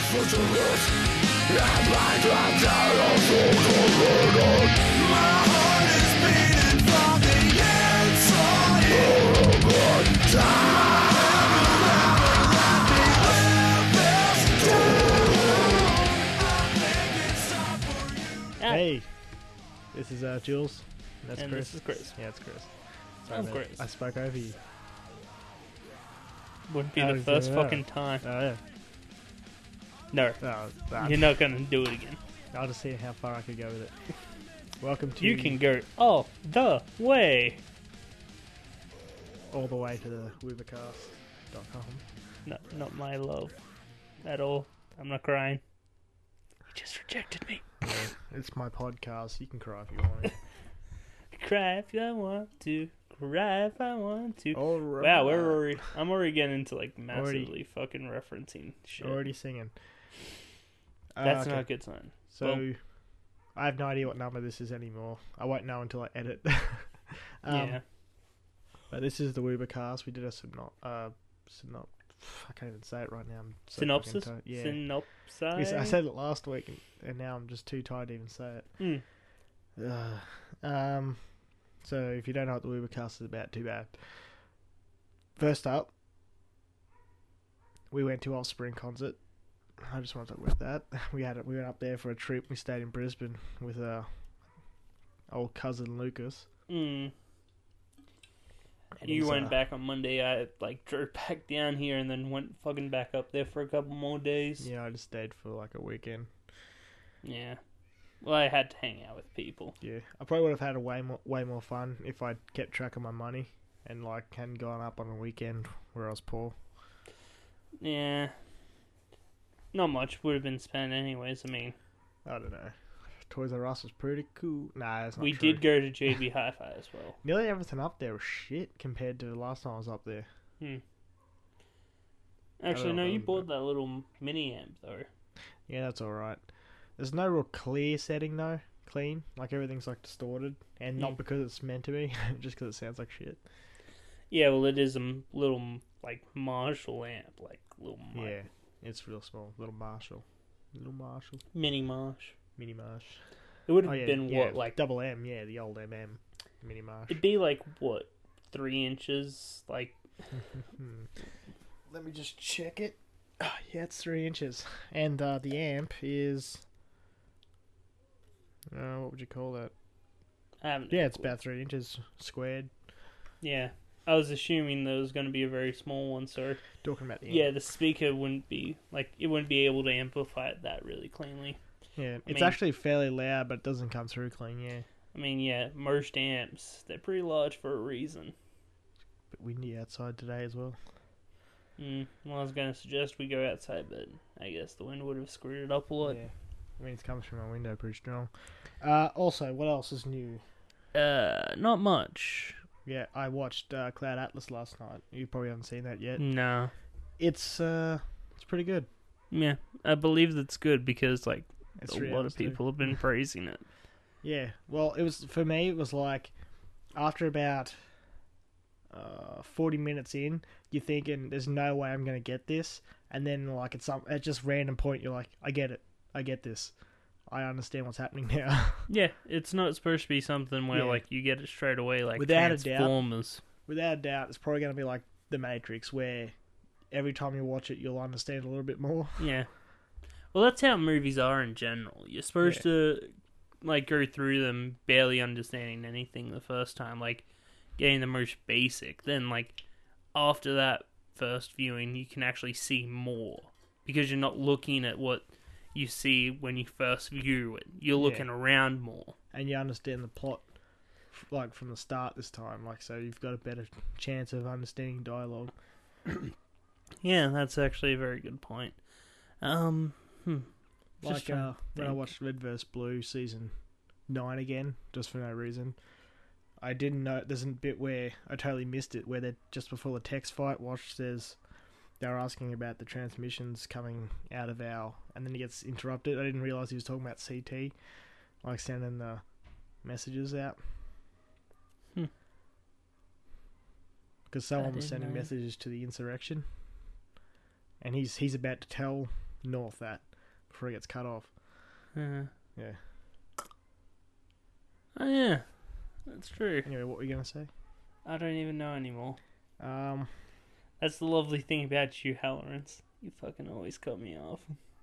Hey, this is Jules. That's And Chris. this is Chris. Yeah, it's Chris. Sorry, I'm mate. Chris. I spoke over you. Wouldn't be How the does first it know? fucking time. Oh, yeah. No, Oh, you're not gonna do it again. I'll just see how far I could go with it. Welcome to You can go all the way. all the way to the Weavercast.com. No, not my love at all. I'm not crying. He just rejected me. Yeah, it's my podcast. You can cry if you want. Cry if I want to. Cry if I want to. All right. Wow, I'm already getting into like massively fucking referencing shit. Already singing. That's okay. not a good sign. So, Well- I have no idea what number this is anymore. I won't know until I edit. Yeah. But this is the Weavercast. We did a I can't even say it right now. I'm so Synopsis? fucking tired. Yeah. Synopsis? I said it last week, and now I'm just too tired to even say it. So if you don't know what the Weavercast is about, too bad. First up, we went to Offspring concert. I just want to talk about that. We went up there for a trip. We stayed in Brisbane with old cousin Lucas. Mm. And You he's, went back on Monday. I drove back down here and then went fucking back up there for a couple more days. Yeah, I just stayed for like a weekend. Yeah. Well, I had to hang out with people. Yeah, I probably would have had a way more fun if I'd kept track of my money and like hadn't gone up on a weekend where I was poor. Yeah. Not much would have been spent anyways. I mean, I don't know. Toys R Us was pretty cool. Nah, that's not we true. did go to JB Hi-Fi as well. Nearly everything up there was shit compared to the last time I was up there. Actually, don't no, know, you but- bought that little mini amp though. Yeah, that's alright. There's no real clear setting though. Clean. Like everything's like distorted. And not because it's meant to be, just because it sounds like shit. Yeah, well, it is a little like Marshall amp, like little Yeah, it's real small. Little Marshall. mini Marsh. Mini Marsh. It would have Oh, yeah, been yeah, what, like double M, yeah, the old MM. Mini Marsh. it'd be like what, 3 inches, like. Let me just check it. Oh, yeah, it's 3 inches. And the amp is... what would you call that? I haven't. Yeah, it's about 3 inches squared. Yeah, I was assuming there was going to be a very small one, so Talking about the amp. yeah, the speaker wouldn't be able to amplify it that really cleanly. Yeah, it's mean- actually fairly loud, but it doesn't come through clean, yeah. I mean, yeah, most amps, they're pretty large for a reason. Bit windy outside today as well. Well, I was going to suggest we go outside, but I guess the wind would have screwed it up a lot. Yeah. I mean, it comes from my window pretty strong. Also, what else is new? Not much. Yeah, I watched Cloud Atlas last night. You probably haven't seen that yet. No. It's pretty good. Yeah, I believe that's good because, like, It's a 3 lot hours of people have been praising it. Yeah, well, for me, it was like, after about 40 minutes in, you're thinking, there's no way I'm going to get this, and then, like, at just random point, you're like, I get it, I get this, I understand what's happening now. Yeah, it's not supposed to be something where, Yeah. like, you get it straight away, like Without a doubt. Transformers. Without a doubt, it's probably going to be like The Matrix, where every time you watch it, you'll understand a little bit more. Yeah. Well, that's how movies are in general. You're supposed to, like, go through them barely understanding anything the first time, like, getting the most basic. Then, like, after that first viewing, you can actually see more. Because you're not looking at what you see when you first view it. You're looking around more. And you understand the plot, like, from the start this time, like, so you've got a better chance of understanding dialogue. Yeah, that's actually a very good point. Like, trying to when I think. watched Red vs. Blue season 9 again, just for no reason, I didn't know, there's a bit where I totally missed it, where just before the text fight, Watch says, they were asking about the transmissions coming out of and then he gets interrupted. I didn't realise he was talking about CT, like sending the messages out. Because someone was didn't sending know. messages to the insurrection, and he's about to tell north that before it gets cut off. Yeah. Yeah. Oh yeah, that's true. Anyway, what were you gonna say? I don't even know anymore. Um, That's the lovely thing about you, Halloran's. You fucking always cut me off.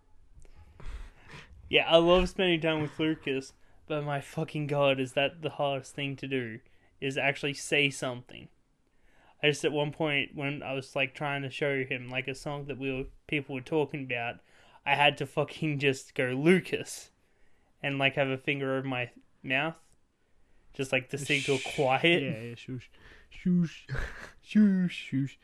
Yeah, I love spending time with Lucas, but my fucking god, is that the hardest thing to do? Is actually say something. I just at one point when I was like trying to show him like a song that people were talking about, I had to fucking just go Lucas, and like have a finger over my mouth, just like to signal quiet. Yeah, shush, shush, shush, shush.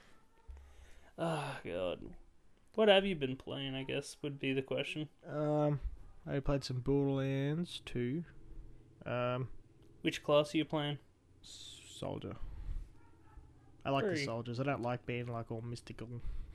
Oh god, what have you been playing? I guess would be the question. I played some Borderlands 2. Which class are you playing? Soldier. I like the soldiers. I don't like being like all mystical.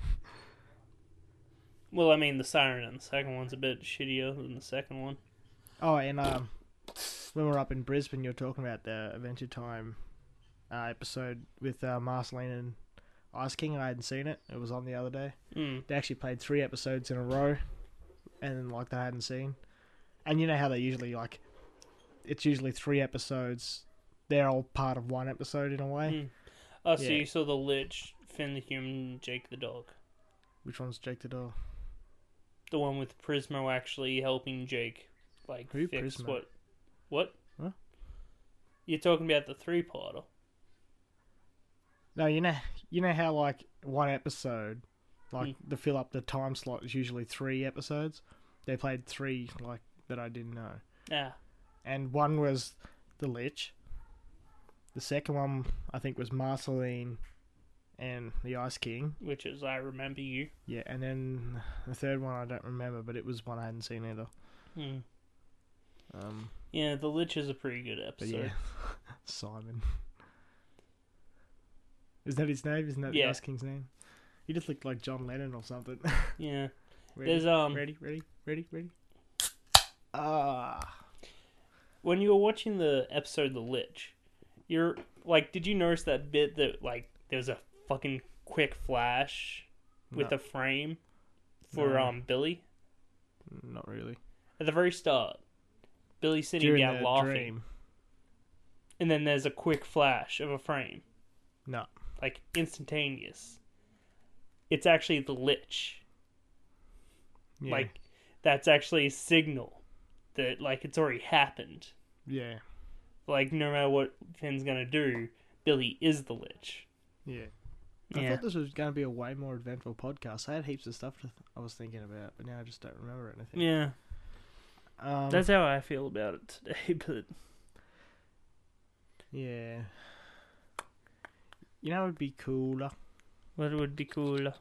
Well, I mean, the Siren in the second one's a bit shittier than the second one. Oh, and when we were up in Brisbane, you were talking about the Adventure Time episode with Marceline and Ice King. I hadn't seen it. It was on the other day. They actually played 3 episodes in a row, and like they hadn't seen. And you know how they usually like, it's usually 3 episodes. They're all part of one episode in a way. Oh, so you saw the Lich, Finn the Human, Jake the Dog. Which one's Jake the Dog? The one with Prismo actually helping Jake, like, Who? fix Prismo? What? Huh? You're talking about the 3-parter. No, you know how like one episode, like to fill up the time slot is usually 3 episodes. They played 3 like that I didn't know. Yeah. And one was the Lich. The second one I think was Marceline and the Ice King, which is I Remember You. Yeah, and then the third one I don't remember, but it was one I hadn't seen either. Yeah, the Lich is a pretty good episode. But yeah, Simon. Isn't that his name? Isn't that the Ice King's name? He just looked like John Lennon or something. Yeah. Ready? There's Ready? When you were watching the episode The Lich, you're like, did you notice that bit that like there's a fucking quick flash with a frame for Billy? Not really. At the very start, Billy's sitting down laughing. Dream. And then there's a quick flash of a frame. No. Like instantaneous. It's actually the Lich. Yeah. Like that's actually a signal that like it's already happened. Yeah. Like no matter what Finn's gonna do, Billy is the Lich. Yeah. I thought this was going to be a way more eventful podcast. I had heaps of stuff I was thinking about, but now I just don't remember anything. Yeah. That's how I feel about it today, but... Yeah. You know what would be cooler? What would be cooler?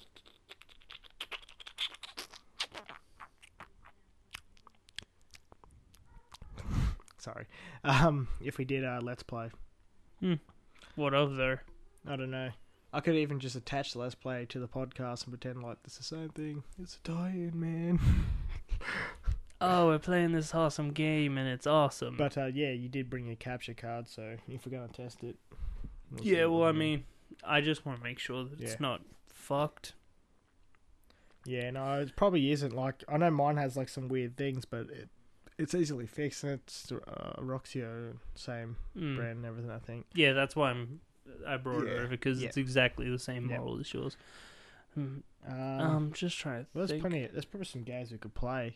Sorry. If we did a Let's Play. What of there? I don't know. I could even just attach the Let's Play to the podcast and pretend like it's the same thing. It's a tie-in, man. Oh, we're playing this awesome game and it's awesome. But yeah, you did bring your capture card, so if we're going to test it... Yeah, well, I mean, I just want to make sure that it's not fucked. Yeah, no, it probably isn't. Like, I know mine has like some weird things, but it's easily fixed, and it's Roxio, same brand and everything, I think. Yeah, that's why I brought it over, because it's exactly the same model as yours. I'm just trying to think. There's probably some games we could play.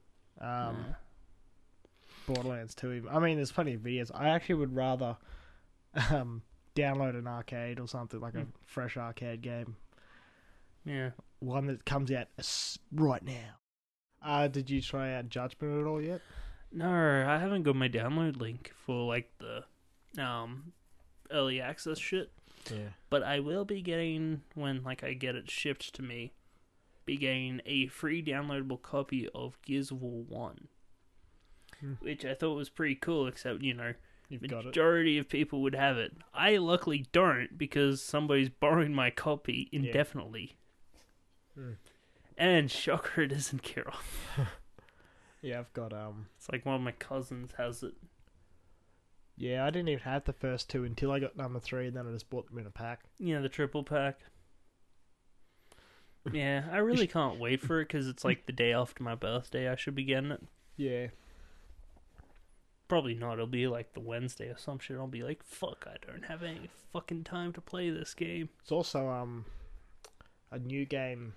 Borderlands 2 even. I mean, there's plenty of videos. I actually would rather download an arcade or something, like a fresh arcade game. Yeah. One that comes out right now. Did you try out Judgment at all yet? No, I haven't got my download link for like the early access shit. Yeah. But I will be getting, when like I get it shipped to me, be getting a free downloadable copy of Gears of War 1. Which I thought was pretty cool, except, you know, majority of people would have it. I luckily don't, because somebody's borrowing my copy indefinitely. And shocker, it isn't Kira. Yeah, I've got It's like one of my cousins has it. Yeah, I didn't even have the first 2 until I got number 3, and then I just bought them in a pack. Yeah, the triple pack. Yeah, I really can't wait for it because it's like the day after my birthday. I should be getting it. Yeah. Probably not. It'll be like the Wednesday or some shit. I'll be like, fuck, I don't have any fucking time to play this game. It's also a new game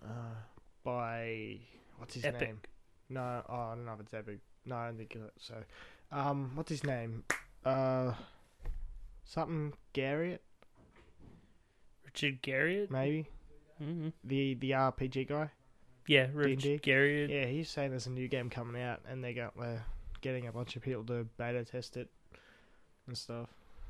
by what's his Epic. name? No, I don't know if it's Epic. No, I don't think so. What's his name? Something Garriott, Richard Garriott? maybe. Mm-hmm. The RPG guy. Yeah, Richard D&D? Garriott. Yeah, he's saying there's a new game coming out, and they're getting a bunch of people to beta test it and stuff.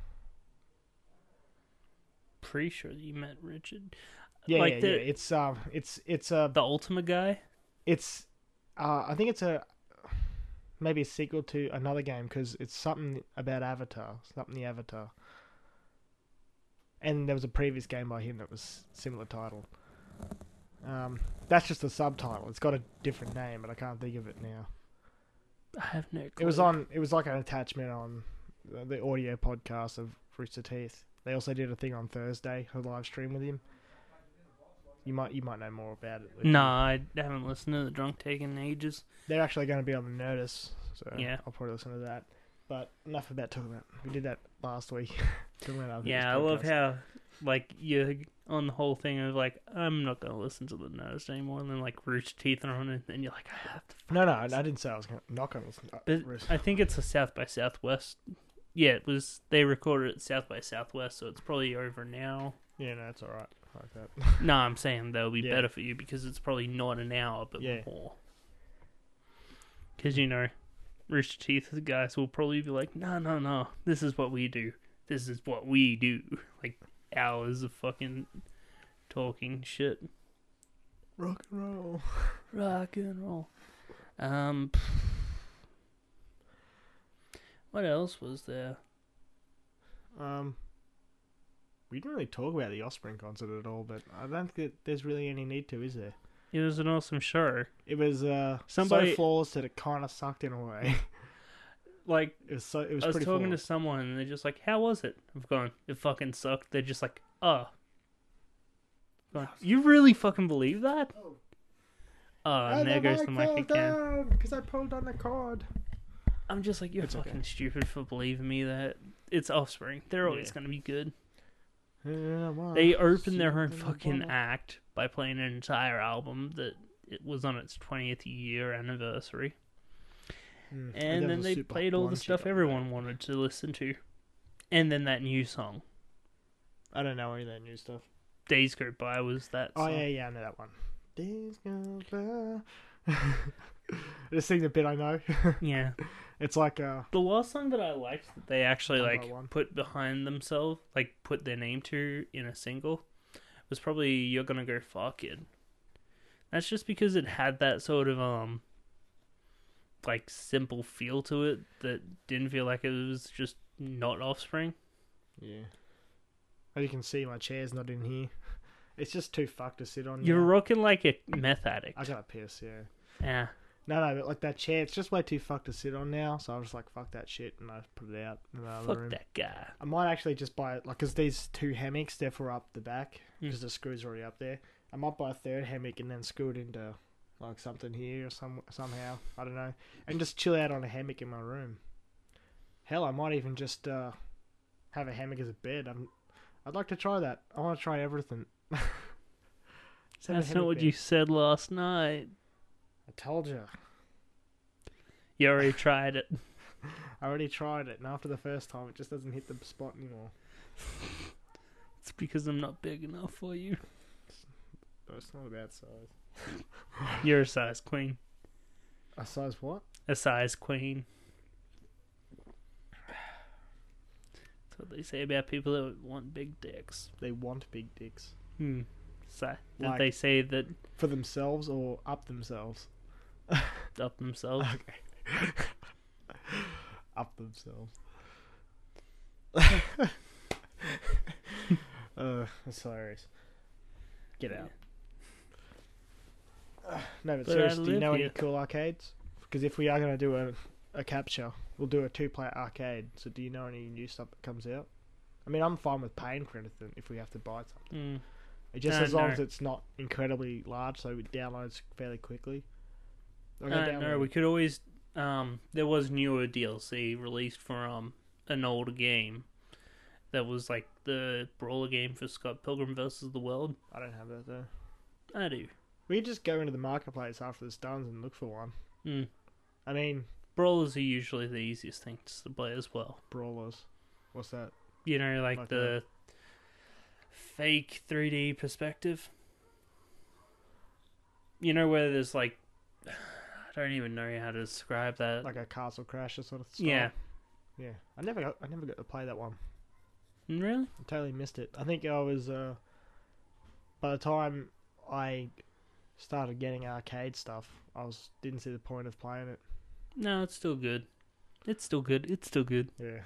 Pretty sure that you met Richard. Yeah, Like yeah, the- yeah. It's The Ultima guy? it's I think it's maybe a sequel to another game because it's something about Avatar, something the Avatar. And there was a previous game by him that was similar title. That's just the subtitle. It's got a different name, but I can't think of it now. I have no clue. It was like an attachment on the audio podcast of Rooster Teeth. They also did a thing on Thursday, a live stream with him. You might know more about it. No, I haven't listened to The Drunk Take in ages. They're actually going to be on the notice, so Yeah. I'll probably listen to that. But enough about talking about. We did that last week. Talking about other Yeah, I people's love podcasts. how, like, you're on the whole thing of, like, I'm not going to listen to the Nerdist anymore, and then, like, Rooster Teeth are on it, and you're like, I have to. No, I didn't say I was not going to listen. But I think it's a South by Southwest. Yeah, it was. They recorded it South by Southwest, so it's probably over now. Yeah, no, it's all right. I like that. No, I'm saying that'll be Yeah. better for you because it's probably not an hour, but Yeah. more. Because, Rooster Teeth guys will probably be like, no, this is what we do. This is what we do. Like, hours of fucking talking shit. Rock and roll. Rock and roll. What else was there? We didn't really talk about the Offspring concert at all, but I don't think that there's really any need to, is there? It was an awesome show. It was Somebody- so flawless that it kind of sucked in a way. Like, It was I was pretty talking to flawless. someone and they're just like, how was it? I've gone, it fucking sucked. They're just like, oh. Going, you really fucking believe that? Oh, and there goes the mic again. because I pulled on the cord. I'm just like, you're It's fucking okay. stupid for believing me that it's Offspring. They're always Yeah. going to be good. They They opened their own fucking act by playing an entire album that it was on its 20th year anniversary. And then they played all the stuff everyone wanted to listen to. And then that new song, I don't know any of that new stuff. Days Go By, was that Oh song. yeah, I know that one. Days go by. Just sing the bit I know. Yeah. It's like The last song that I liked that they actually One by like one. put behind themselves, like put their name to in a single, was probably You're Gonna Go Far Kid. That's just because it had that sort of like simple feel to it that didn't feel like it was just not Offspring. yeah. As you can see, my chair's not in here. It's just too fucked to sit on. You're now. rocking like a meth addict. I gotta piss. Yeah. Yeah. No, but like that chair, it's just way too fucked to sit on now. So I was like, fuck that shit, and I put it out in the other Fuck room. that guy. I might actually just buy it, like, because these two hammocks, they're for up the back, Mm. because the screw's already up there. I might buy a third hammock and then screw it into, like, something here or somehow. I don't know. And just chill out on a hammock in my room. Hell, I might even just have a hammock as a bed. I'd like to try that. I want to try everything. Just have a That's not hammock what bed. you said last night. I told you. You already tried it. I already tried it, and after the first time, it just doesn't hit the spot anymore. It's because I'm not big enough for you. But it's not about size. You're a size queen. A size what? A size queen. That's what they say about people that want big dicks. They want big dicks. So, did Like- they say that For themselves or up themselves? up themselves? Okay. Up themselves. That's hilarious. Get out. No, but But I seriously, do you live know any here. cool arcades? Because if we are going to do a capture, we'll do a 2-player arcade. So do you know any new stuff that comes out? I mean, I'm fine with paying for anything if we have to buy something. Just as long No. as it's not incredibly large, so it downloads fairly quickly. No, we could always. There was newer DLC released for an old game that was like the brawler game for Scott Pilgrim vs. the World. I don't have that though. I do. We could just go into the marketplace after this done and look for one. Mm. I mean, Brawlers are usually the easiest things to play as well. brawlers. What's that? You know, like Like the fake 3D perspective. You know where there's like, I don't even know how to describe that. Like a Castle Crasher sort of stuff. Yeah. Yeah. I never got to play that one. Really? I totally missed it. I think I was by the time I started getting arcade stuff, didn't see the point of playing it. No, it's still good. It's still good. It's still good. Yeah.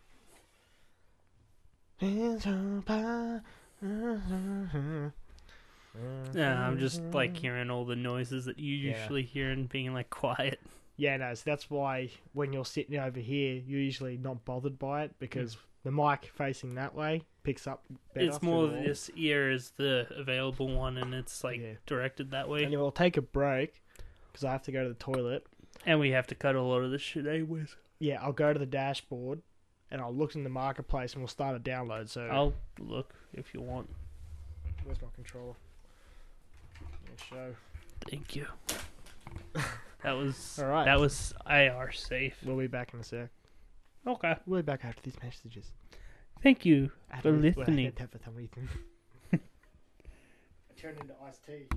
Yeah, I'm just like hearing all the noises that you Yeah. usually hear and being like quiet. Yeah, no, so that's why when you're sitting over here, you're usually not bothered by it because the mic facing that way picks up better. It's more through the wall. this ear is the available one and it's like Yeah. directed that way. And we'll take a break because I have to go to the toilet. And we have to cut a lot of this shit anyways. Yeah, I'll go to the dashboard and I'll look in the marketplace and we'll start a download. So I'll look if you want. where's my controller? Yeah, show. Thank you. That was All right. That was IR safe. We'll be back in a sec. Okay. We'll be back after these messages. Thank you for Well, listening. for some reason. I turned into iced tea.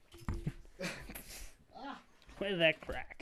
Where's that crack?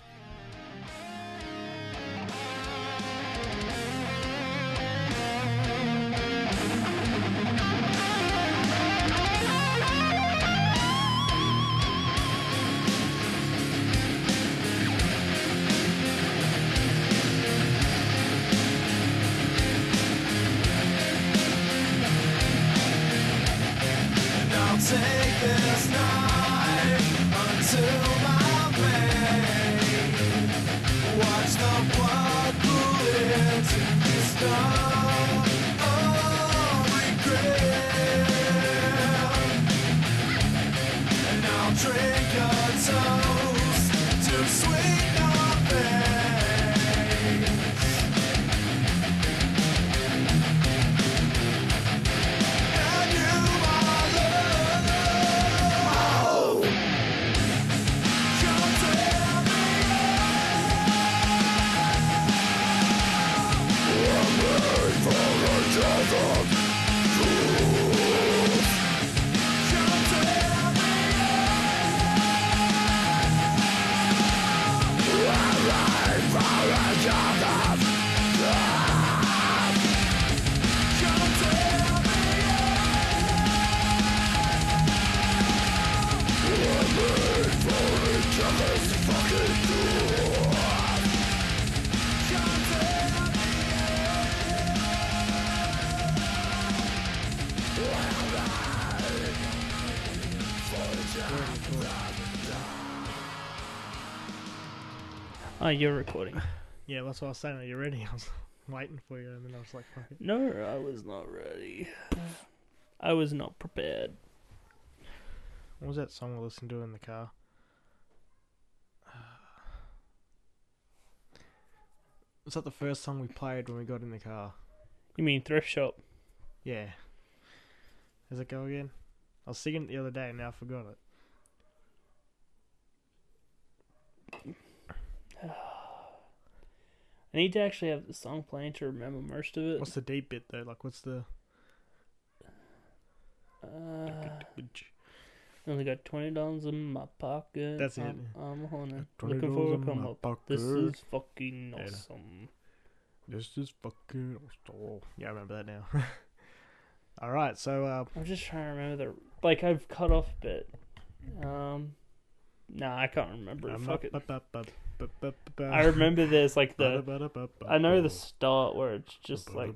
I'll take this knife until my vein. Watch the blood pool into the stone of regret. And I'll drink a toast to sweet nothing. And you, my love, come tell me come tell me come tell me come tell me Oh, you're recording. Yeah, that's what I was saying. Are you ready? I was waiting for you, and then I was like, fuck it. No, I was not ready. I was not prepared. What was that song we listened to in the car? Was that the first song we played when we got in the car? You mean thrift shop? Yeah. Does it go again? I was singing it the other day and now I forgot it. I need to actually have the song playing to remember most of it. What's the deep bit though? Like, what's the... Only got $20 in my pocket. That's it. I'm honey. $20 Looking for a in come my up. This pocket. is fucking Yeah. awesome. This is fucking... Oh, yeah, I remember that now. Alright, so... I'm just trying to remember the like. I've cut off a bit. Nah, I can't remember. Fuck it. I remember there's like the. I know the start where it's just like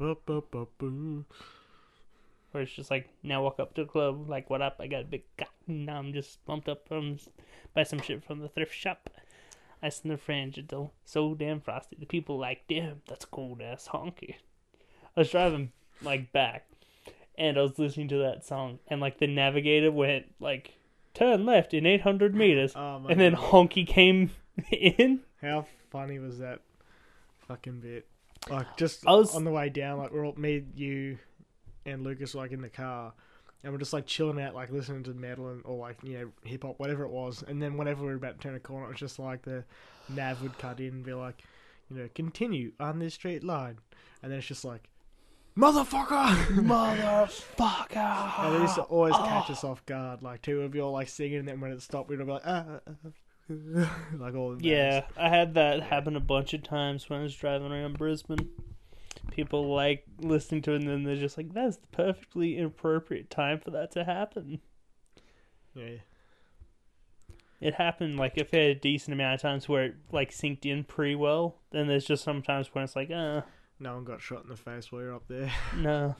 where it's just like now walk up to the club like what up? I got a big cock. Now I'm just pumped up from buy some shit from the thrift shop. Ice in the fringe until so damn frosty. The people like damn that's a cool ass honky. I was driving like back, and I was listening to that song, and like the navigator went like turn left in 800 meters, Oh my and then God. Honky came in. How funny was that fucking bit? Like, just I was- on the way down, like, we're all, me, you, and Lucas, like, in the car, and we're just, like, chilling out, like, listening to metal and, or, like, you know, hip-hop, whatever it was, and then whenever we were about to turn a corner, it was just, like, the nav would cut in and be like, you know, continue on this straight line, and then it's just like, motherfucker! Motherfucker! And it used to always catch us off guard, like, two of you all, like, singing, and then when it stopped, we'd all be like, like, all the Yeah, I had that happen a bunch of times when I was driving around Brisbane. People like listening to it, and then they're just like, "That's the perfectly inappropriate time for that to happen." Yeah. It happened like a fair decent amount of times where it like synced in pretty well. Then there's just sometimes when it's like, No one got shot in the face while you're up there. no.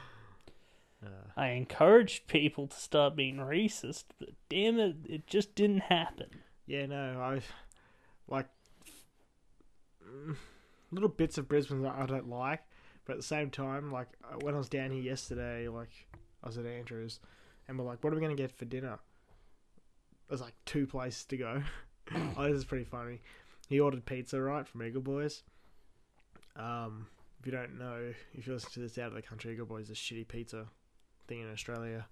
I encouraged people to stop being racist, but damn it, it just didn't happen. Yeah, no, I like little bits of Brisbane that I don't like, but at the same time, like when I was down here yesterday, like I was at Andrews, and we're like, "What are we gonna get for dinner?" There's like 2 places to go. Oh, this is pretty funny. He ordered pizza, right, from Eagle Boys. If you don't know, if you listen to this out of the country, Eagle Boys is a shitty pizza thing in Australia.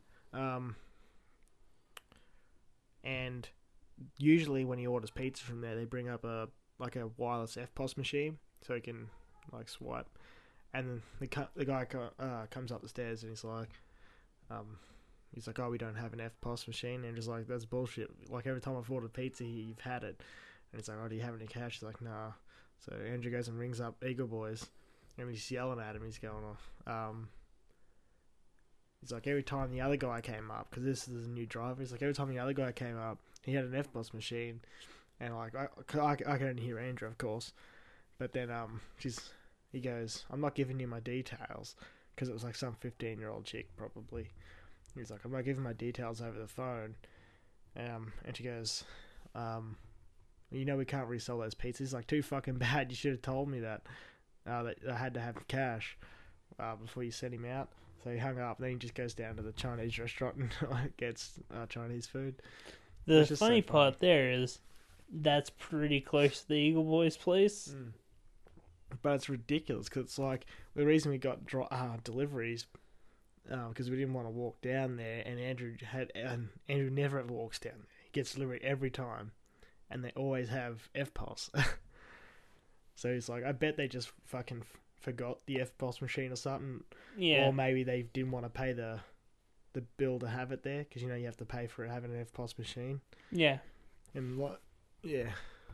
And usually when he orders pizza from there, they bring up a wireless FPOS machine so he can like swipe. And then the guy comes up the stairs and he's like, "Oh, we don't have an FPOS machine." And just like, "That's bullshit. Like every time I've ordered pizza here, you've had it." And he's like, "Oh, do you have any cash?" He's like, "Nah." So Andrew goes and rings up Eagle Boys, and he's yelling at him. He's going off. He's like, every time the other guy came up, because this is a new driver, he's like, every time the other guy came up, he had an FPOS machine, and like I can only hear Andrew, of course, but then he goes, "I'm not giving you my details," because it was like some 15-year-old chick probably. He's like, "I'm not giving my details over the phone," and she goes, "You know we can't resell those pizzas." He's like, "Too fucking bad. You should have told me that I had to have cash before you sent him out." So he hung up. Then he just goes down to the Chinese restaurant and gets Chinese food. The It's just so funny funny. part there is that's pretty close to the Eagle Boys' place. But it's ridiculous because it's like the reason we got deliveries because we didn't want to walk down there, and Andrew never ever walks down there. He gets delivery every time, and they always have FPOS. So he's like, I bet they just fucking forgot the FPOS machine or something, Yeah. or maybe they didn't want to pay the bill to have it there because you know you have to pay for having an FPOS machine. Yeah. And what? Yeah,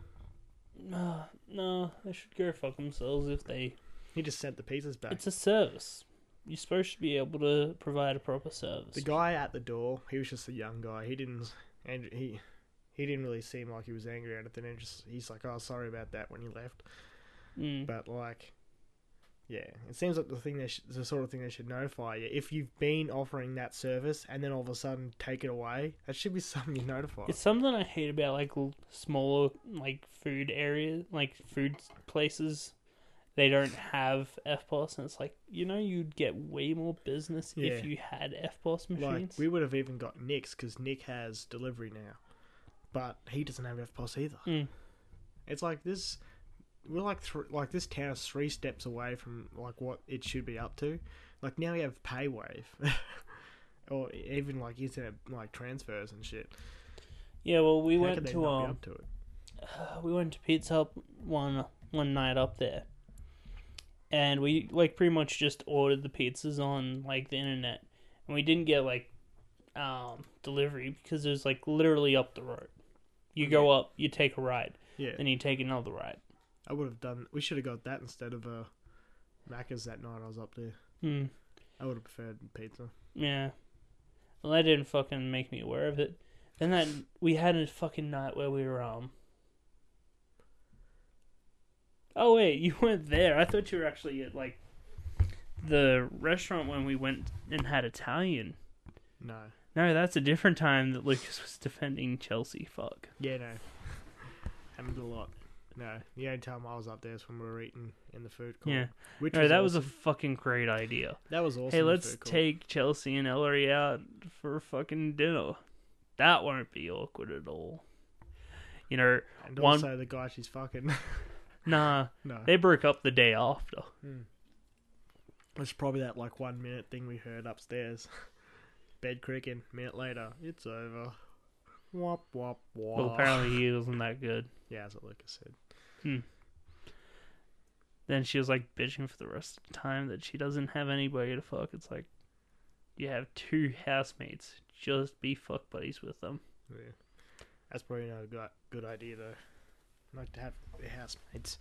No, they should go fuck themselves if they... he just sent the pizzas back. It's a service. You're supposed to be able to provide a proper service. The guy at the door, he was just a young guy. He didn't really seem like he was angry or anything. And he's like, "Oh, sorry about that" when he left. But like, yeah, it seems like the sort of thing they should notify you if you've been offering that service and then all of a sudden take it away. That should be something you notify. It's something I hate about like smaller like food areas, like food places. They don't have FPOS, and it's like, you know, you'd get way more business Yeah. if you had FPOS Like machines. we would have even got Nick's because Nick has delivery now, but he doesn't have FPOS either. It's like this. We're like this town is 3 steps away from like what it should be up to. Like now we have PayWave, or even like internet like transfers and shit. Yeah, well, we How went could they to not be up to it? we went to Pizza Hut one night up there, and we like pretty much just ordered the pizzas on like the internet, and we didn't get like delivery because it was like literally up the road. You go up, you take a ride, Yeah, then you take another ride. I would have done. We should have got that instead of Macca's that night I was up there. I would have preferred pizza. Yeah. Well, that didn't fucking make me aware of it. Then that we had a fucking night where we were Oh wait, you weren't there. I thought you were actually at like the restaurant when we went and had Italian. No. No, that's a different time that Lucas was defending Chelsea. Fuck. Yeah, no. Happened a lot. No, the only time I was up there is when we were eating in the food court. Yeah. Which No, was that was a awesome. fucking great idea. That was awesome. Hey, the let's food court. take Chelsea and Ellery out for fucking dinner. That won't be awkward at all. You know, And one- also the guy she's fucking. nah, No. they broke up the day after. It's probably that like 1 minute thing we heard upstairs. Bed creaking. Minute later, it's over. Wop wop wop. Well, apparently he wasn't that good. Yeah, that's what Lucas said. Then she was like bitching for the rest of the time that she doesn't have anybody to fuck. It's like, you have 2 housemates. Just be fuck buddies with them. Yeah. That's probably not a good idea though. Like to have their housemates.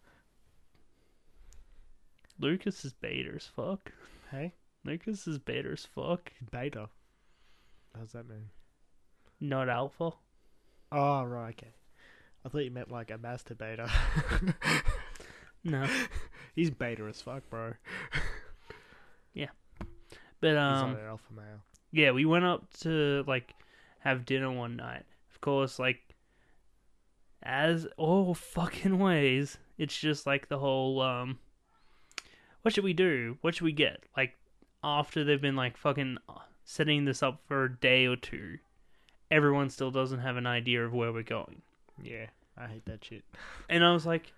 Lucas is beta as fuck. Hey, Lucas is beta as fuck. beta. What does that mean? Not alpha. Oh right, okay. I thought you meant like a masturbator. No. He's beta as fuck, bro. But He's not an alpha male. yeah, we went up to like have dinner one night. Of course, like as all fucking ways, it's just like the whole what should we do? What should we get? Like after they've been like fucking setting this up for a day or two, everyone still doesn't have an idea of where we're going. Yeah, I hate that shit. And I was like,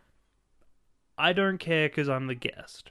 I don't care because I'm the guest.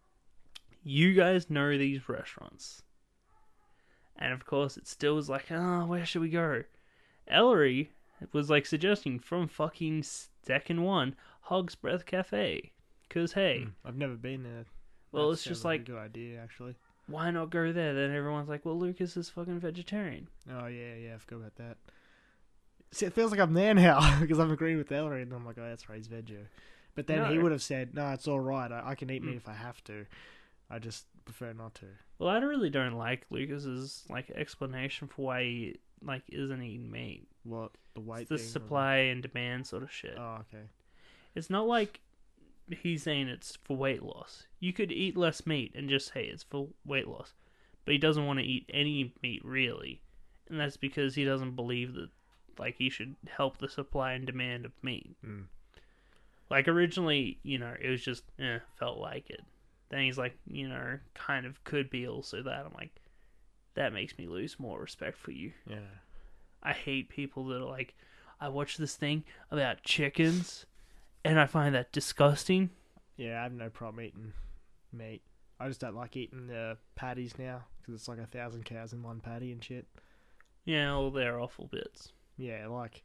You guys know these restaurants. And of course, it still was like, oh, where should we go? Ellery was like suggesting from fucking second one, Hog's Breath Cafe. Because, hey, I've never been there. well, That it's just sounds like like, a good idea actually. why not go there? Then everyone's like, well, Lucas is fucking vegetarian. Oh yeah, I forgot about that. See, it feels like I'm there now because I'm agreeing with Ellery, and I'm like, oh, that's right, he's veggie. But then he No. would have said, no, it's all right. I can eat meat if I have to. I just prefer not to. Well, I really don't like Lucas's like explanation for why he like isn't eating meat. What the weight? It's the thing or- supply and demand sort of shit. Oh, okay. It's not like he's saying it's for weight loss. You could eat less meat and just say it's for weight loss. But he doesn't want to eat any meat really. And that's because he doesn't believe that like he should help the supply and demand of meat. Mm. Like originally, it was just felt like it. Then he's like, kind of could be also that. I'm like, that makes me lose more respect for you. Yeah. I hate people that are like, I watched this thing about chickens and I find that disgusting. Yeah, I have no problem eating meat. I just don't like eating the patties now because it's like 1,000 cows in one patty and shit. Yeah, well, they're awful bits. Yeah, like,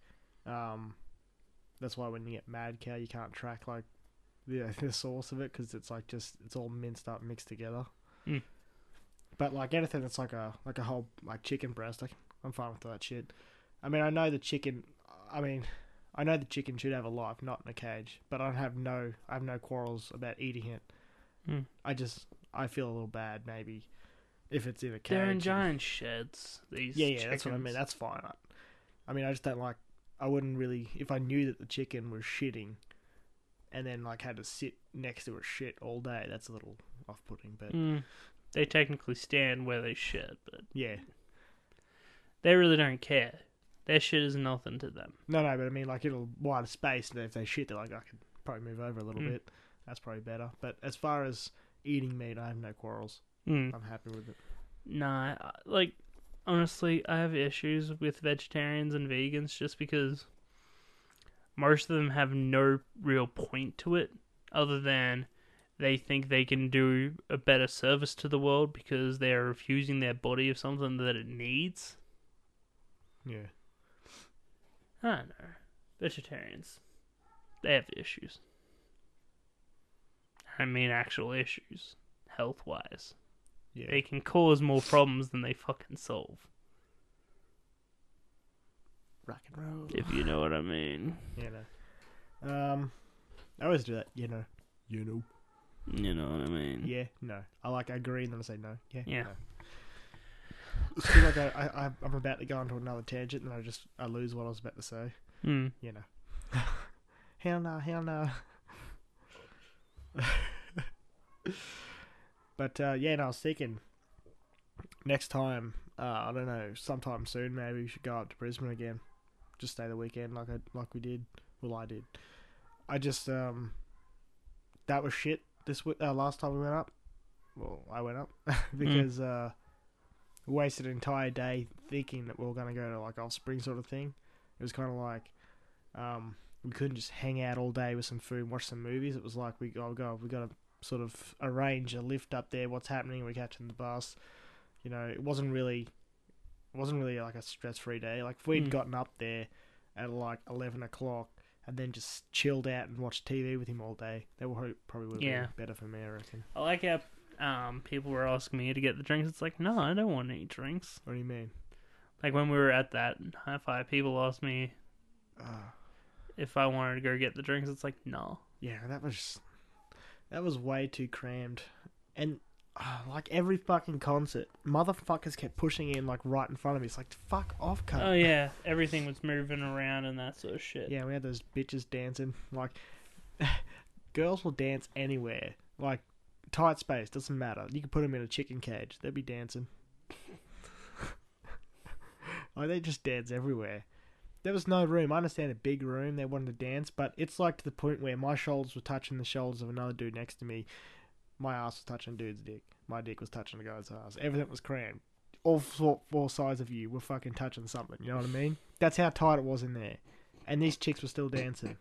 that's why when you get mad cow, you can't track like the source of it because it's like it's all minced up, mixed together. Mm. But like anything that's like a whole like chicken breast, I'm fine with all that shit. I mean, I know the chicken should have a life, not in a cage. But I have no quarrels about eating it. Mm. I feel a little bad maybe if it's in a cage. They're in and- giant sheds. These Yeah, chickens. that's what I mean. That's fine. I mean, I just don't like. I wouldn't really if I knew that the chicken was shitting, and then like had to sit next to a shit all day. That's a little off-putting, but They technically stand where they shit, but yeah, they really don't care. Their shit is nothing to them. no, but I mean, like it'll wider space, and if they shit, they're like, I could probably move over a little bit. That's probably better. But as far as eating meat, I have no quarrels. I'm happy with it. Nah, like, honestly, I have issues with vegetarians and vegans just because most of them have no real point to it other than they think they can do a better service to the world because they're refusing their body of something that it needs. Yeah, I don't know. Vegetarians, they have issues. I mean, actual issues, health-wise. yeah. They can cause more problems than they fucking solve. Rock and roll. If you know what I mean. You know. I always do that. You know. You know. You know what I mean. Yeah. No. I agree, and then I say no. Yeah. Yeah. No. It's feel like I'm about to go onto another tangent, and I lose what I was about to say. Mm. You know. Hell no. But yeah, no, I was thinking next time, I don't know, sometime soon maybe we should go up to Brisbane again. Just stay the weekend like we did. Well, I did. I just that was shit last time we went up. Well, I went up because we wasted an entire day thinking that we were going to go to like Offspring sort of thing. It was kind of like we couldn't just hang out all day with some food and watch some movies. It was like we got to sort of arrange a lift up there. What's happening? We're catching the bus. You know, it wasn't really like a stress-free day. Like if we'd gotten up there at like 11 o'clock and then just chilled out and watched TV with him all day, that probably would have been better for me, I reckon. I like how people were asking me to get the drinks. It's like, no, I don't want any drinks. What do you mean? Like when we were at that high five, people asked me if I wanted to go get the drinks. It's like, no. Yeah, that was way too crammed. And like every fucking concert, motherfuckers kept pushing in like right in front of me. It's like, fuck off, cunt. Oh yeah, everything was moving around and that sort of shit. Yeah, we had those bitches dancing. Like, girls will dance anywhere. Like, tight space, doesn't matter. You can put them in a chicken cage. They'll be dancing. Like, they just dance everywhere. There was no room. I understand a big room, they wanted to dance, but it's like to the point where my shoulders were touching the shoulders of another dude next to me. My ass was touching a dude's dick. My dick was touching the guy's ass. Everything was crammed. All four sides of you were fucking touching something, you know what I mean? That's how tight it was in there. And these chicks were still dancing.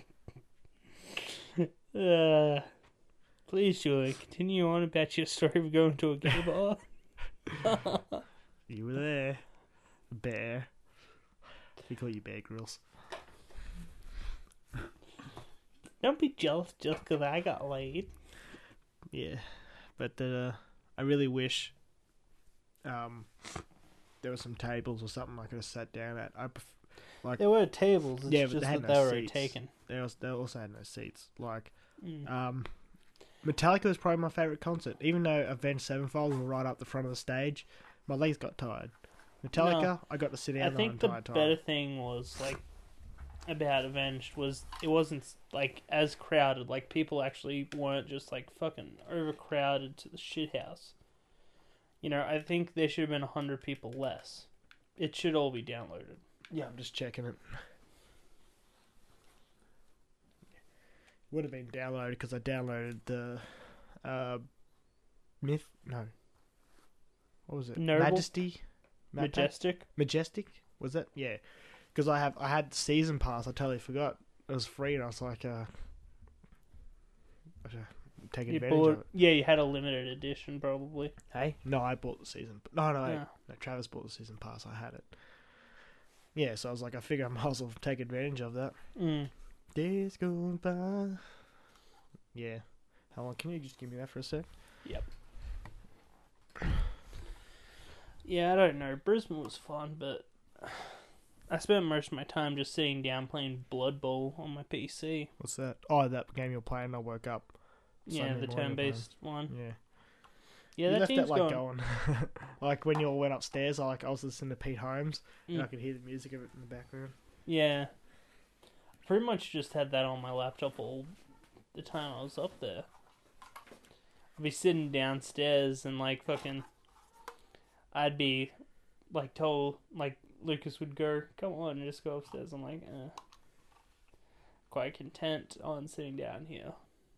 Please, Julie, continue on about your story of going to a gay bar. You were there. Bear. We call you Bear Grylls. Don't be jealous just because I got laid. Yeah. But I really wish there were some tables or something I could have sat down at. There were tables, it's yeah, but just they had that no they were seats. taken. They also had no seats. Like, Metallica was probably my favourite concert. Even though Avenged Sevenfold were right up the front of the stage, my legs got tired. Metallica, No, I got to sit down I the think the entire time. better thing was, like, about Avenged was it wasn't, like, as crowded. Like, people actually weren't just, like, fucking overcrowded to the shithouse. You know, I think there should have been 100 people less. It should all be downloaded. Yeah, I'm just checking it. Would have been downloaded because I downloaded the Myth. No, what was it? Noble? Majesty, Majestic. Was that? Yeah, because I had season pass. I totally forgot it was free, and I was like, take You advantage of it. Yeah, you had a limited edition probably. Hey, no, I bought the season. No, Yeah. no, Travis bought the season pass. I had it. Yeah, so I was like, I figure I might as well take advantage of that. Days go by. Yeah. How long? Can you just give me that for a sec? Yep. Yeah, I don't know. Brisbane was fun, but I spent most of my time just sitting down playing Blood Bowl on my PC. What's that? Oh, that game you're playing. I woke up. Yeah, Sunday the morning turn-based one. Yeah. Yeah, You that left team's that like going. like when you all went upstairs, I was listening to Pete Holmes, and I Mm. could hear the music of it in the background. Yeah. Pretty much just had that on my laptop all the time I was up there. I'd be sitting downstairs and like fucking I'd be like told like Lucas would go, come on, and just go upstairs. I'm like, quite content on sitting down here.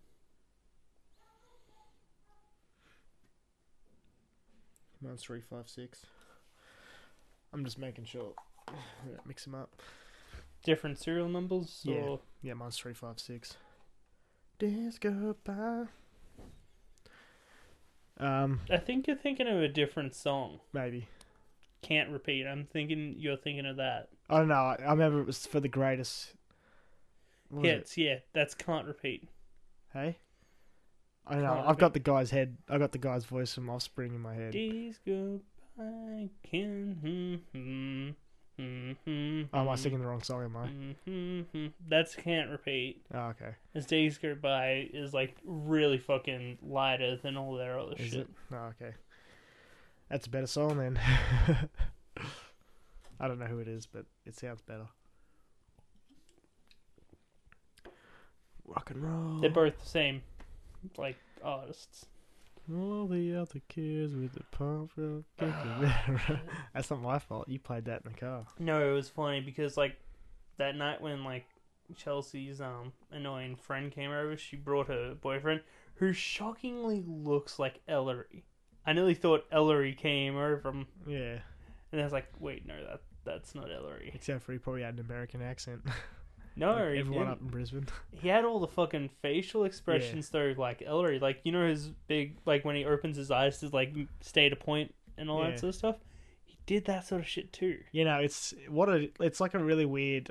Mine's 356. I'm just making sure. Yeah, mix them up. Different serial numbers? Yeah. Or... Yeah, mine's 356. Days go by. I think you're thinking of a different song. Maybe. Can't Repeat. I'm thinking you're thinking of that. I don't know. I remember it was for the greatest. What was it? Hits, yeah. That's Can't Repeat. Hey? I don't know. Can't I've got the guy's head. I got the guy's voice from Offspring in my head. Days go by, can Oh, am I singing the wrong song? Am I? That's Can't Repeat. Oh, okay. As Days Go By is like really fucking lighter than all their other Is shit. it? Oh, okay. That's a better song then. I don't know who it is, but it sounds better. Rock and roll. They're both the same, like, artists. All the other kids with the pump rock. That's not my fault. You played that in the car. No, it was funny because like that night when like Chelsea's annoying friend came over, she brought her boyfriend, who shockingly looks like Ellery. I nearly thought Ellery came over from, Yeah. and I was like, wait, no, that's not Ellery. Except for he probably had an American accent. No, Like he everyone didn't. up in Brisbane. He had all the fucking facial expressions though, like Ellery. Like, you know his big, like when he opens his eyes to like stay at a point and all Yeah. that sort of stuff? He did that sort of shit too. You know, it's like a really weird.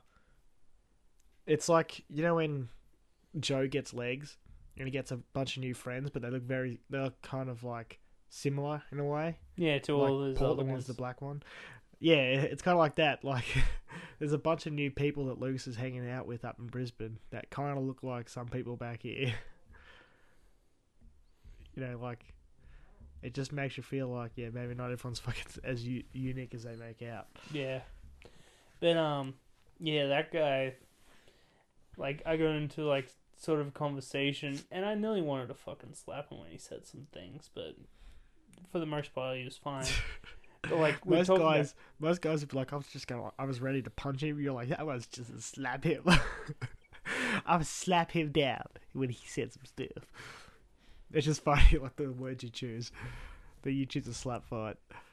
It's like, you know, when Joe gets legs and he gets a bunch of new friends, but they're kind of like similar in a way. Yeah, to Like all his other Portland ones. is the black one. Yeah, it's kind of like that. Like, there's a bunch of new people that Lucas is hanging out with up in Brisbane that kind of look like some people back here. You know, like, it just makes you feel like, yeah, maybe not everyone's fucking as unique as they make out. Yeah. But, yeah, that guy, like, I got into, like, sort of a conversation, and I nearly wanted to fucking slap him when he said some things, but for the most part, he was fine. But, like, we're Most talking guys would be like, I was ready to punch him. You're like, that was just to slap him. I would slap him down when he said some stuff. It's just funny, like the words you choose. But you choose a slap fight.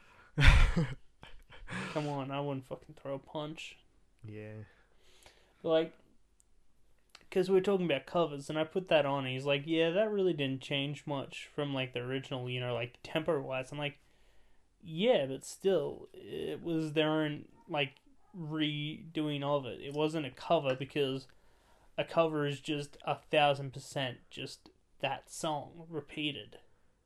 come on, I wouldn't fucking throw a punch. Yeah. But, like, because we were talking about covers, and I put that on, and he's like, yeah, that really didn't change much from, like, the original, you know, like, tempo-wise. I'm like, yeah, but still, it was their own, like, redoing of it. It wasn't a cover, because a cover is just 1,000% just that song repeated.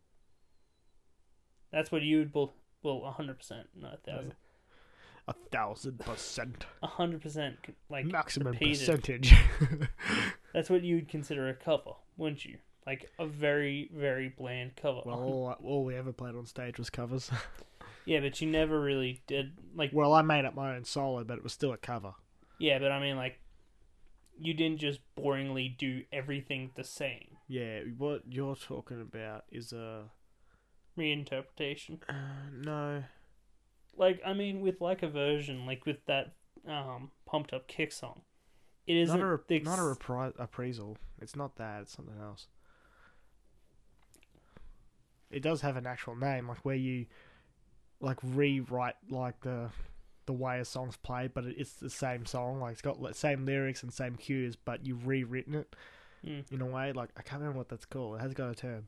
That's what you would, well, 100%, not 1,000. 1,000%. 100%, like, Maximum repeated. percentage. That's what you would consider a cover, wouldn't you? Like a very, very bland cover. Well, all we ever played on stage was covers. Yeah, but you never really did, like... Well, I made up my own solo, but it was still a cover. Yeah, but I mean, like, you didn't just boringly do everything the same. Yeah, what you're talking about is a... Reinterpretation. No. Like, I mean, with, like, a version, like, with that Pumped Up Kick song. It isn't... Not a reprisal. It's not that, it's something else. It does have an actual name, like where you like rewrite like the way a song's played, but it's the same song. Like it's got the same lyrics and same cues, but you've rewritten it in a way. Like I can't remember what that's called. It has got a term.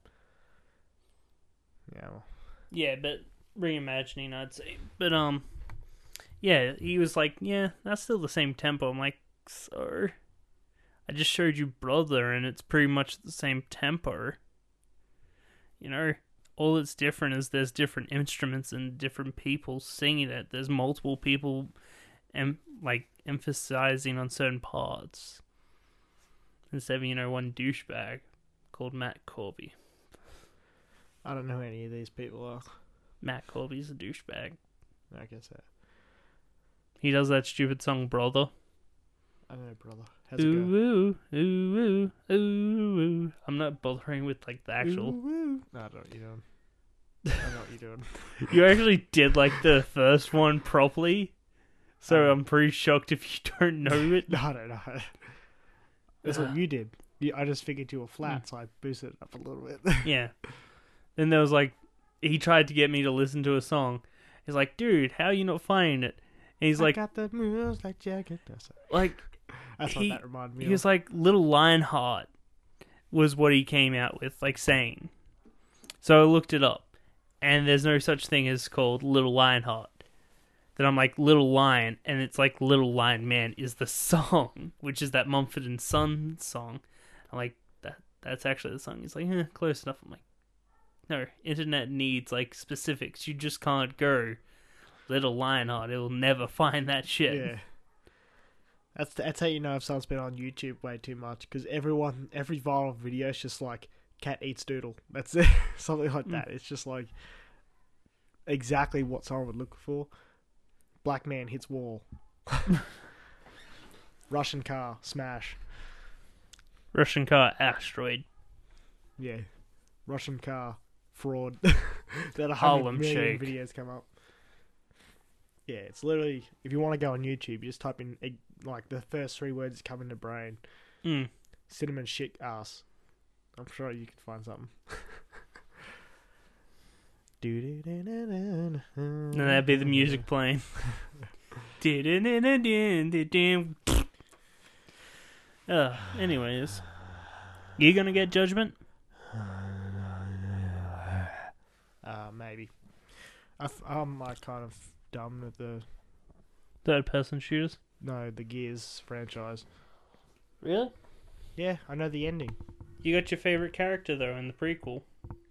Yeah. Well. Yeah, but reimagining, I'd say. But yeah, he was like, yeah, that's still the same tempo. I'm like, so I just showed you Brother, and it's pretty much the same tempo. You know, all that's different is there's different instruments and different people singing it. There's multiple people like emphasizing on certain parts instead of, you know, one douchebag called Matt Corby. I don't know who any of these people are. Matt Corby's a douchebag. I guess that. He does that stupid song Brother. I don't know, brother. How's it go? Ooh, ooh, ooh, ooh, ooh. I'm not bothering with like the actual. Ooh, ooh. No, I don't know what you're doing. I know what you're doing. You actually did like the first one properly, so I'm pretty shocked if you don't know it. No, I don't know. That's what you did. I just figured you were flat, so I boosted it up a little bit. Yeah. Then there was like, he tried to get me to listen to a song. He's like, dude, how are you not finding it? And he's like, I got the moves like Jagger. That's He- what that reminded me he was like, Little Lionheart was what he came out with, like saying. So I looked it up, and there's no such thing as called Little Lionheart. Then I'm like, Little Lion, and it's like Little Lion Man is the song, which is that Mumford and Sons song. I'm like, that's actually the song. He's like, close enough. I'm like, no, internet needs like specifics. You just can't go Little Lionheart. It'll never find that shit. Yeah. That's how you know if someone's been on YouTube way too much, because every viral video is just like cat eats doodle. That's it. Something like that. It's just like exactly what someone would look for. Black man hits wall. Russian car smash. Russian car asteroid. Yeah. Russian car fraud. That Harlem 100 million Shake. videos come up. Yeah, it's literally, if you want to go on YouTube, you just type in, like, the first 3 words that come into brain. Mm. Cinnamon shit ass. I'm sure you can find something. And that'd be the music playing. Anyways. You gonna get Judgment? Maybe. I'm like kind of done with the Third person shooters? the Gears franchise. Really? Yeah, I know the ending. You got your favorite character though in the prequel.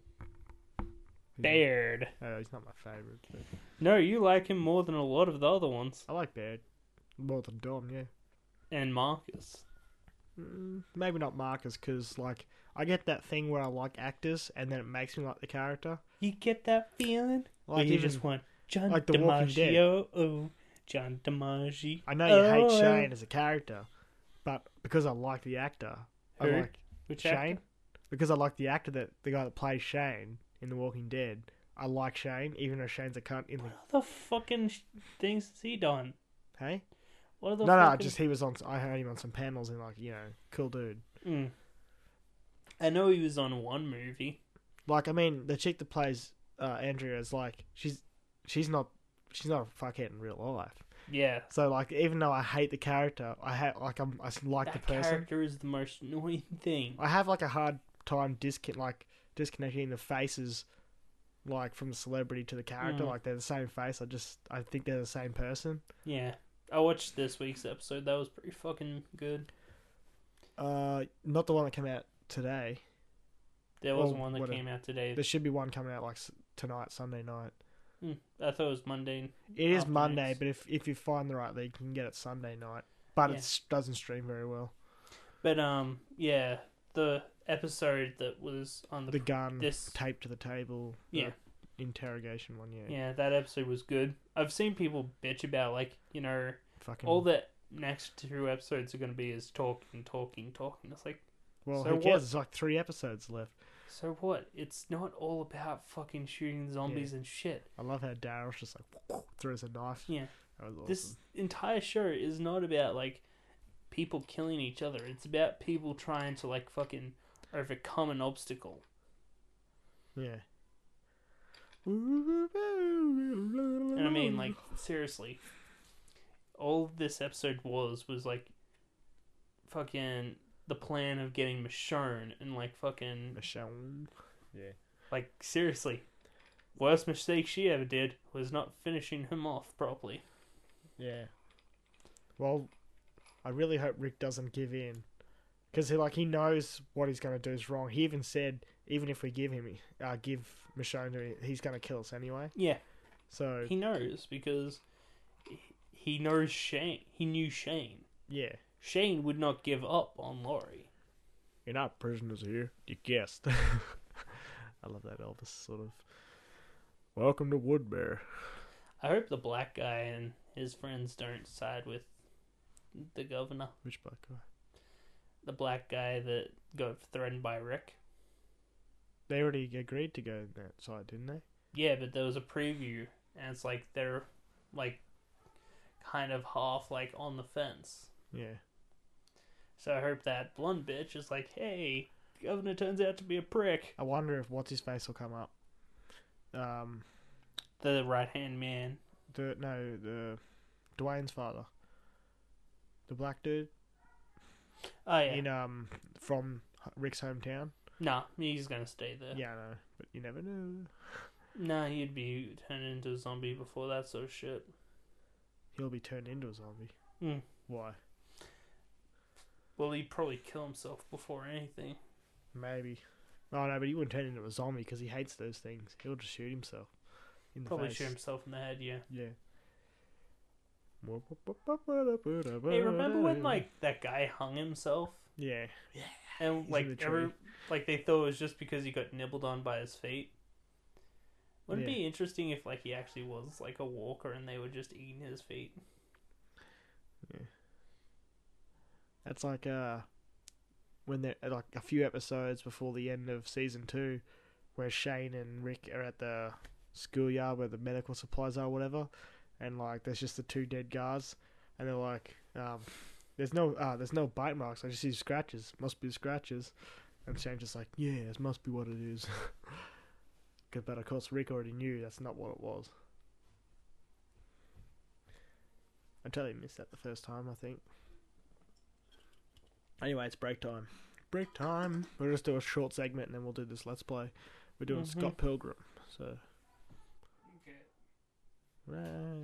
Baird. He's not my favorite. But No, you like him more than a lot of the other ones. I like Baird more than Dom. Yeah. And Marcus. Maybe not Marcus, because like I get that thing where I like actors, and then it makes me like the character. You get that feeling? Like Where you even- just want John like The Walking Dead. DiMaggio. Oh, John DiMaggio. I know you hate Oh, Shane as a character, but because I like the actor, I Who? like Which Shane. actor? Because I like the actor the guy that plays Shane in The Walking Dead. I like Shane, even though Shane's a cunt in the. What other fucking things has he done? Hey. What are the No, fucking... just he was on. I heard him on some panels and like cool dude. I know he was on one movie. Like I mean, the chick that plays Andrea is like she's not a fuckhead in real life. Yeah. So like even though I hate the character, I like the That person. character is the most annoying thing. I have like a hard time disconnecting the faces, like from the celebrity to the character. Like they're the same face. I think they're the same person. Yeah. I watched this week's episode. That was pretty fucking good. Not the one that came out today. There was Or one that whatever. came out today. There should be one coming out like tonight, Sunday night. I thought it was Monday. It is afternoons. Monday, but if you find the right league, you can get it Sunday night. But Yeah. it doesn't stream very well. But yeah, the episode that was on The gun this taped to the table. the Yeah. interrogation one. Yeah. yeah, that episode was good. I've seen people bitch about Fucking. all the next 2 episodes are going to be is talking. It's like, Well, so who what? cares? There's like 3 episodes left. so what? It's not all about fucking shooting zombies and shit. I love how Daryl's just like throws a knife. Yeah. That was awesome. This entire show is not about like people killing each other. It's about people trying to like fucking overcome an obstacle. Yeah. And I mean, like, seriously, all this episode was like fucking the plan of getting Michonne and like fucking Michonne. Yeah. like seriously, worst mistake she ever did was not finishing him off properly. Yeah. Well, I really hope Rick doesn't give in, because he knows what he's going to do is wrong. He even said, even if we give Michonne to him, he's going to kill us anyway. Yeah, So he knows because he knows Shane. He knew Shane. yeah, Shane would not give up on Laurie. you're not prisoners here. You guessed. I love that Elvis sort of. Welcome to Woodbury. I hope the black guy and his friends don't side with the governor. Which black guy? The black guy that got threatened by Rick. They already agreed to go that side, didn't they? Yeah, but there was a preview, and it's like they're like kind of half like on the fence. Yeah. So I hope that blonde bitch is like, hey, governor turns out to be a prick. I wonder if what's his face will come up. The right hand man. The Dwayne's father, the black dude Oh yeah. in from Rick's hometown. Nah, he's gonna stay there. Yeah, I know, but you never know. Nah, he'd be turned into a zombie before that sort of shit. He'll be turned into a zombie. Mm. Why? Well, he'd probably kill himself before anything. Maybe. Oh no, but he wouldn't turn into a zombie because he hates those things. He'll just shoot himself in the Probably face. shoot himself in the head, yeah. Yeah. Hey, remember when like that guy hung himself? Yeah. And He's in like the tree. like they thought it was just because he got nibbled on by his feet. Wouldn't it Yeah. be interesting if like he actually was like a walker and they were just eating his feet? That's like when they're like a few episodes before the end of season 2, where Shane and Rick are at the schoolyard where the medical supplies are, or whatever, and like there's just the 2 dead guards, and they're like, there's no bite marks. I just see scratches. Must be scratches. And Shane's just like, yeah, it must be what it is. But of course, Rick already knew that's not what it was. I totally missed that the first time, I think. Anyway, it's break time. Break time. We'll just do a short segment and then we'll do this Let's Play. We're doing Scott Pilgrim, so. Okay. Right.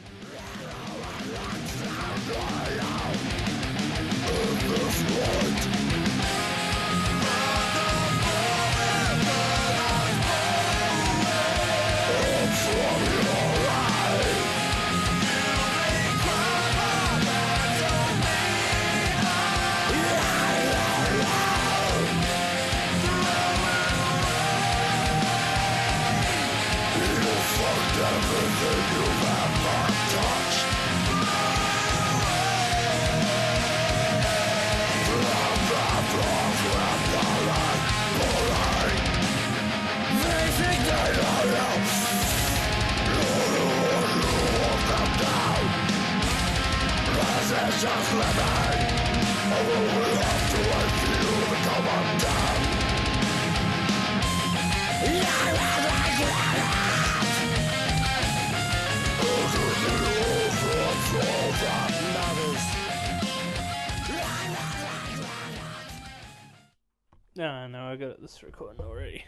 No, I got this recording already.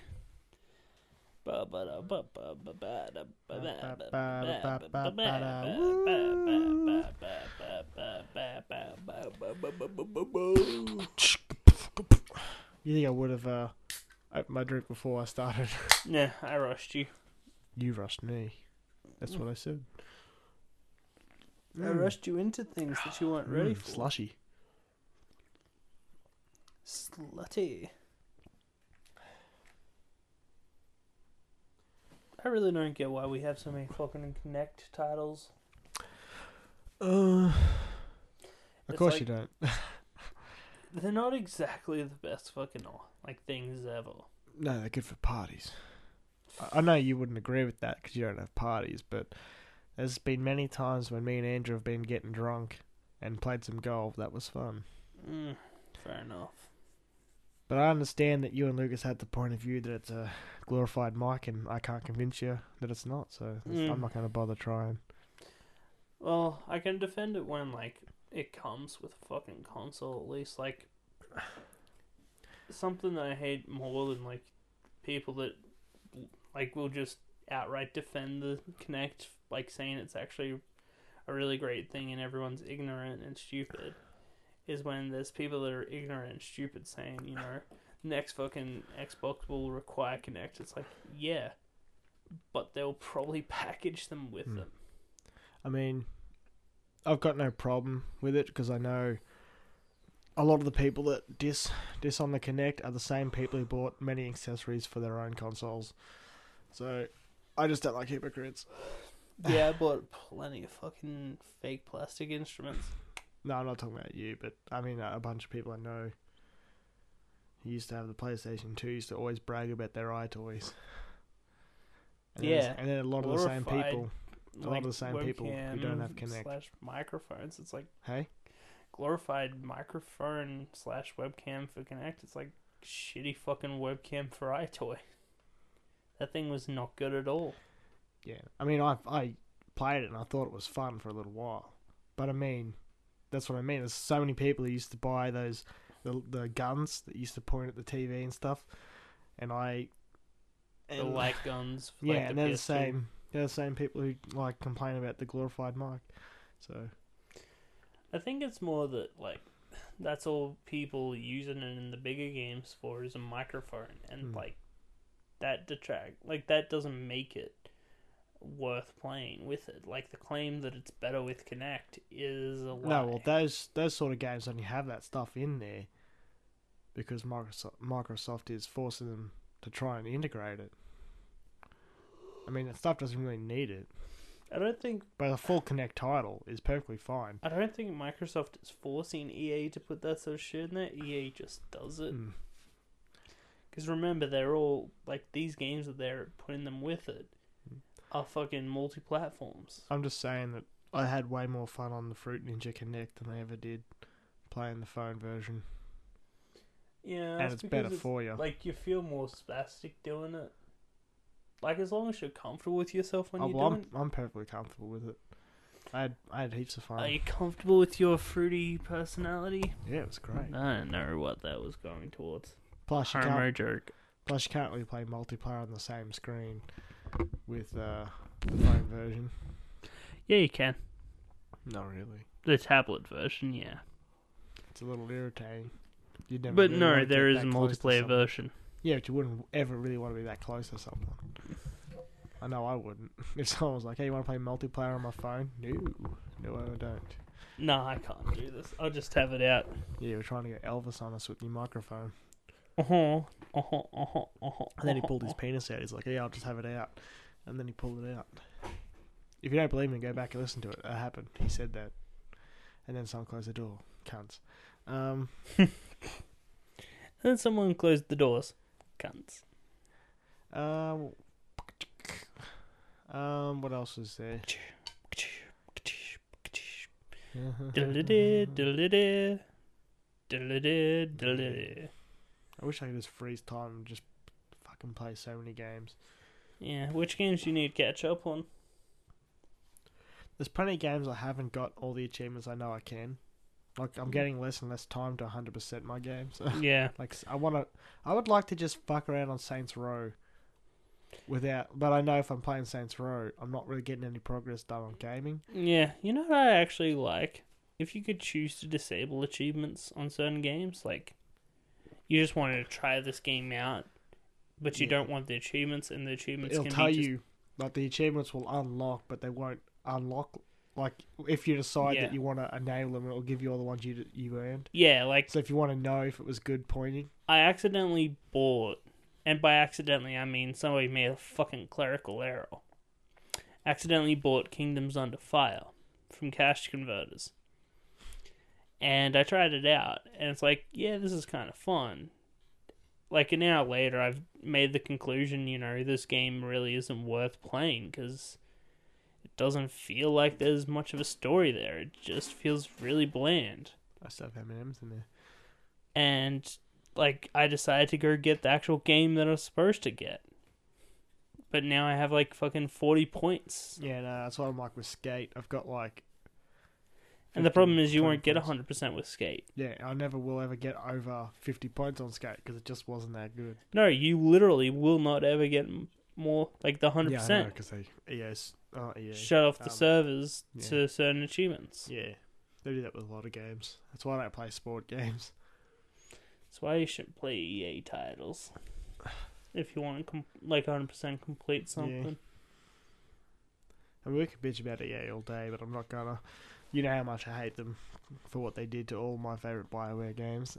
You think I would have opened my drink before I started? Nah, I rushed you. You rushed me. That's what I said. I rushed you into things that you weren't ready for. Slushy. Slutty. I really don't get why we have so many fucking Connect titles. Of It's course like- you don't. They're not exactly the best fucking like things ever. No, they're good for parties. I know you wouldn't agree with that because you don't have parties, but there's been many times when me and Andrew have been getting drunk and played some golf. That was fun. Fair enough. But I understand that you and Lucas had the point of view that it's a glorified mic, and I can't convince you that it's not, so I'm not going to bother trying. Well, I can defend it when, like, it comes with a fucking console, at least. Like, something that I hate more than, like, people that, like, will just outright defend the Kinect, like, saying it's actually a really great thing and everyone's ignorant and stupid, is when there's people that are ignorant and stupid saying, you know, next fucking Xbox will require Kinect. It's like, yeah, but they'll probably package them with them. I mean, I've got no problem with it because I know a lot of the people that diss on the Kinect are the same people who bought many accessories for their own consoles. So I just don't like hypocrites. Yeah, I bought plenty of fucking fake plastic instruments. No, I'm not talking about you, but I mean a bunch of people I know who used to have the PlayStation 2 used to always brag about their iToys. And then a lot of the same Glorified, people, a lot of the same people who don't have Kinect. Slash microphones. It's like Hey? glorified microphone slash webcam for Kinect. It's like shitty fucking webcam for iToy. That thing was not good at all. Yeah. I mean, I played it and I thought it was fun for a little while. But I mean, that's what I mean. There's so many people who used to buy those, the guns that used to point at the TV and stuff. And The light guns. For yeah, like and the they're the PS2. same. They're the same people who like complain about the glorified mic. So I think it's more that, like, that's all people using it in the bigger games for is a microphone, and like that that doesn't make it worth playing with it. Like, the claim that it's better with Kinect is a lie. no, well those sort of games only have that stuff in there because Microsoft is forcing them to try and integrate it. I mean, that stuff doesn't really need it. I don't think But a full Kinect title is perfectly fine. Microsoft is forcing EA to put that sort of shit in there. EA just does it. Because remember, they're all, like, these games that they're putting them with it are fucking multi-platforms. I'm just saying that I had way more fun on the Fruit Ninja Connect than I ever did playing the phone version. Yeah, And it's better for you. Like, you feel more spastic doing it. Like, as long as you're comfortable with yourself when Oh, you're well, doing it. I'm perfectly comfortable with it. I had heaps of fun. Are you comfortable with your fruity personality? Yeah, it was great. I don't know what that was going towards. Plus you Homo can't joke. really play multiplayer on the same screen with the phone version. Yeah, you can. Not really. The tablet version, yeah. It's a little irritating. You'd never But really no, want to there get is a that close to multiplayer someone. version. Yeah, but you wouldn't ever really want to be that close to someone. I know I wouldn't. If someone was like, hey, you want to play multiplayer on my phone? No, I don't. No, I can't do this. I'll just have it out. Yeah, you're trying to get Elvis on us with your microphone. Uh-huh. And then he pulled his penis out. He's like, yeah, I'll just have it out. And then he pulled it out. If you don't believe me, go back and listen to it. It happened. He said that. And then someone closed the door. Cunts. Then someone closed the doors. Cunts. What else is there? Diddle-da-da, diddle-da-da, diddle-da-da, diddle-da-da. I wish I could just freeze time and just fucking play so many games. Yeah, which games do you need to catch up on? There's plenty of games I haven't got all the achievements I know I can. Like, I'm getting less and less time to 100% my games. Yeah. Like, I would like to just fuck around on Saints Row but I know if I'm playing Saints Row, I'm not really getting any progress done on gaming. Yeah, you know what I actually like? If you could choose to disable achievements on certain games, like, you just wanted to try this game out, but you Yeah. don't want the achievements, and the achievements It'll can tell be just... you, like, the achievements will unlock, but they won't unlock. Like, if you decide Yeah. that you want to enable them, it'll give you all the ones you earned. Yeah, like, So if you want to know if it was good pointing, I accidentally bought, and by accidentally I mean somebody made a fucking clerical error. Accidentally bought Kingdoms Under Fire from Cash Converters. And I tried it out, and it's like, yeah, this is kind of fun. Like, an hour later, I've made the conclusion, this game really isn't worth playing, because it doesn't feel like there's much of a story there. It just feels really bland. I still have M&M's in there. And, like, I decided to go get the actual game that I was supposed to get. But now I have, like, fucking 40 points. Yeah, no, that's what I'm like with Skate. I've got like. And the 50, problem is you 20 won't get points. 100% with Skate. Yeah, I never will ever get over 50 points on Skate because it just wasn't that good. No, you literally will not ever get more, like, the 100%. Yeah, I know, because EA. Shut off the Um, servers yeah. to certain achievements. Yeah, they do that with a lot of games. That's why I don't play sport games. That's why you shouldn't play EA titles. If you want to, 100% complete something. I mean, we could bitch about EA all day, but I'm not gonna. You know how much I hate them for what they did to all my favourite BioWare games.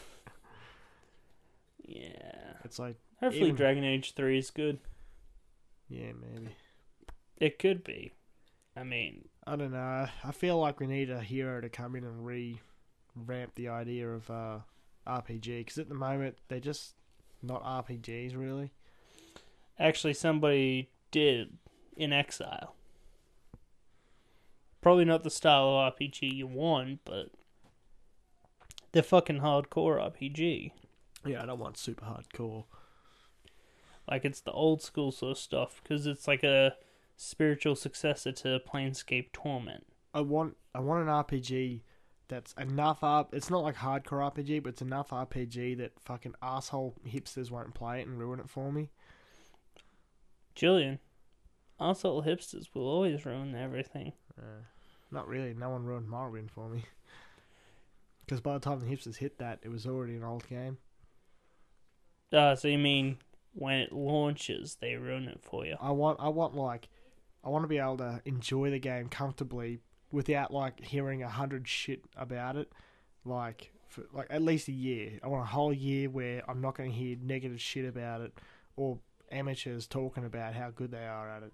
Yeah. It's like, Hopefully even- Dragon Age 3 is good. yeah, maybe. It could be. I mean, I don't know. I feel like we need a hero to come in and revamp the idea of RPG, because at the moment they're just not RPGs really. actually somebody did in Exile. Probably not the style of RPG you want, but they're fucking hardcore RPG. Yeah, I don't want super hardcore. Like, it's the old school sort of stuff, because it's like a spiritual successor to Planescape Torment. I want an RPG that's enough it's not like hardcore RPG, but it's enough RPG that fucking asshole hipsters won't play it and ruin it for me. Julian, asshole hipsters will always ruin everything. Not really. No one ruined Morrowind for me. Because by the time the hipsters hit that, it was already an old game. So you mean when it launches, they ruin it for you? I want to be able to enjoy the game comfortably without like hearing 100 shit about it, like for like at least a year. I want a whole year where I'm not going to hear negative shit about it or amateurs talking about how good they are at it.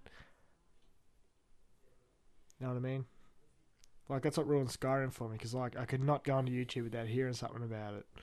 You know what I mean? Like, that's what ruined Skyrim for me, because like I could not go onto YouTube without hearing something about it.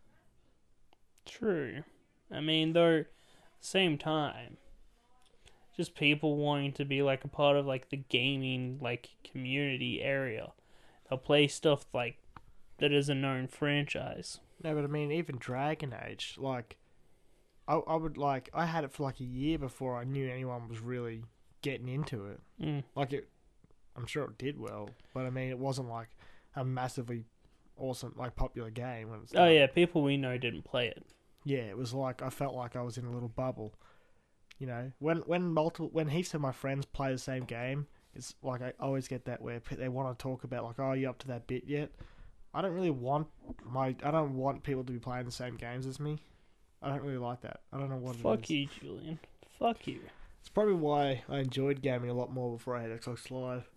True. I mean, though, same time, just people wanting to be like a part of like the gaming like community area. They'll play stuff like that is a known franchise. No, but I mean, even Dragon Age, like, I would like, I had it for like a year before I knew anyone was really getting into it. Mm. Like I'm sure it did well, but I mean, it wasn't like a massively awesome, like popular game when it Oh started. yeah, people we know didn't play it. Yeah, it was like I felt like I was in a little bubble. You know, when heaps of my friends play the same game, it's like I always get that where they want to talk about like, oh, you up to that bit yet? I don't want people to be playing the same games as me. I don't really like that. I don't know what it is. Fuck you, Julian. Fuck you. It's probably why I enjoyed gaming a lot more before I had Xbox Live.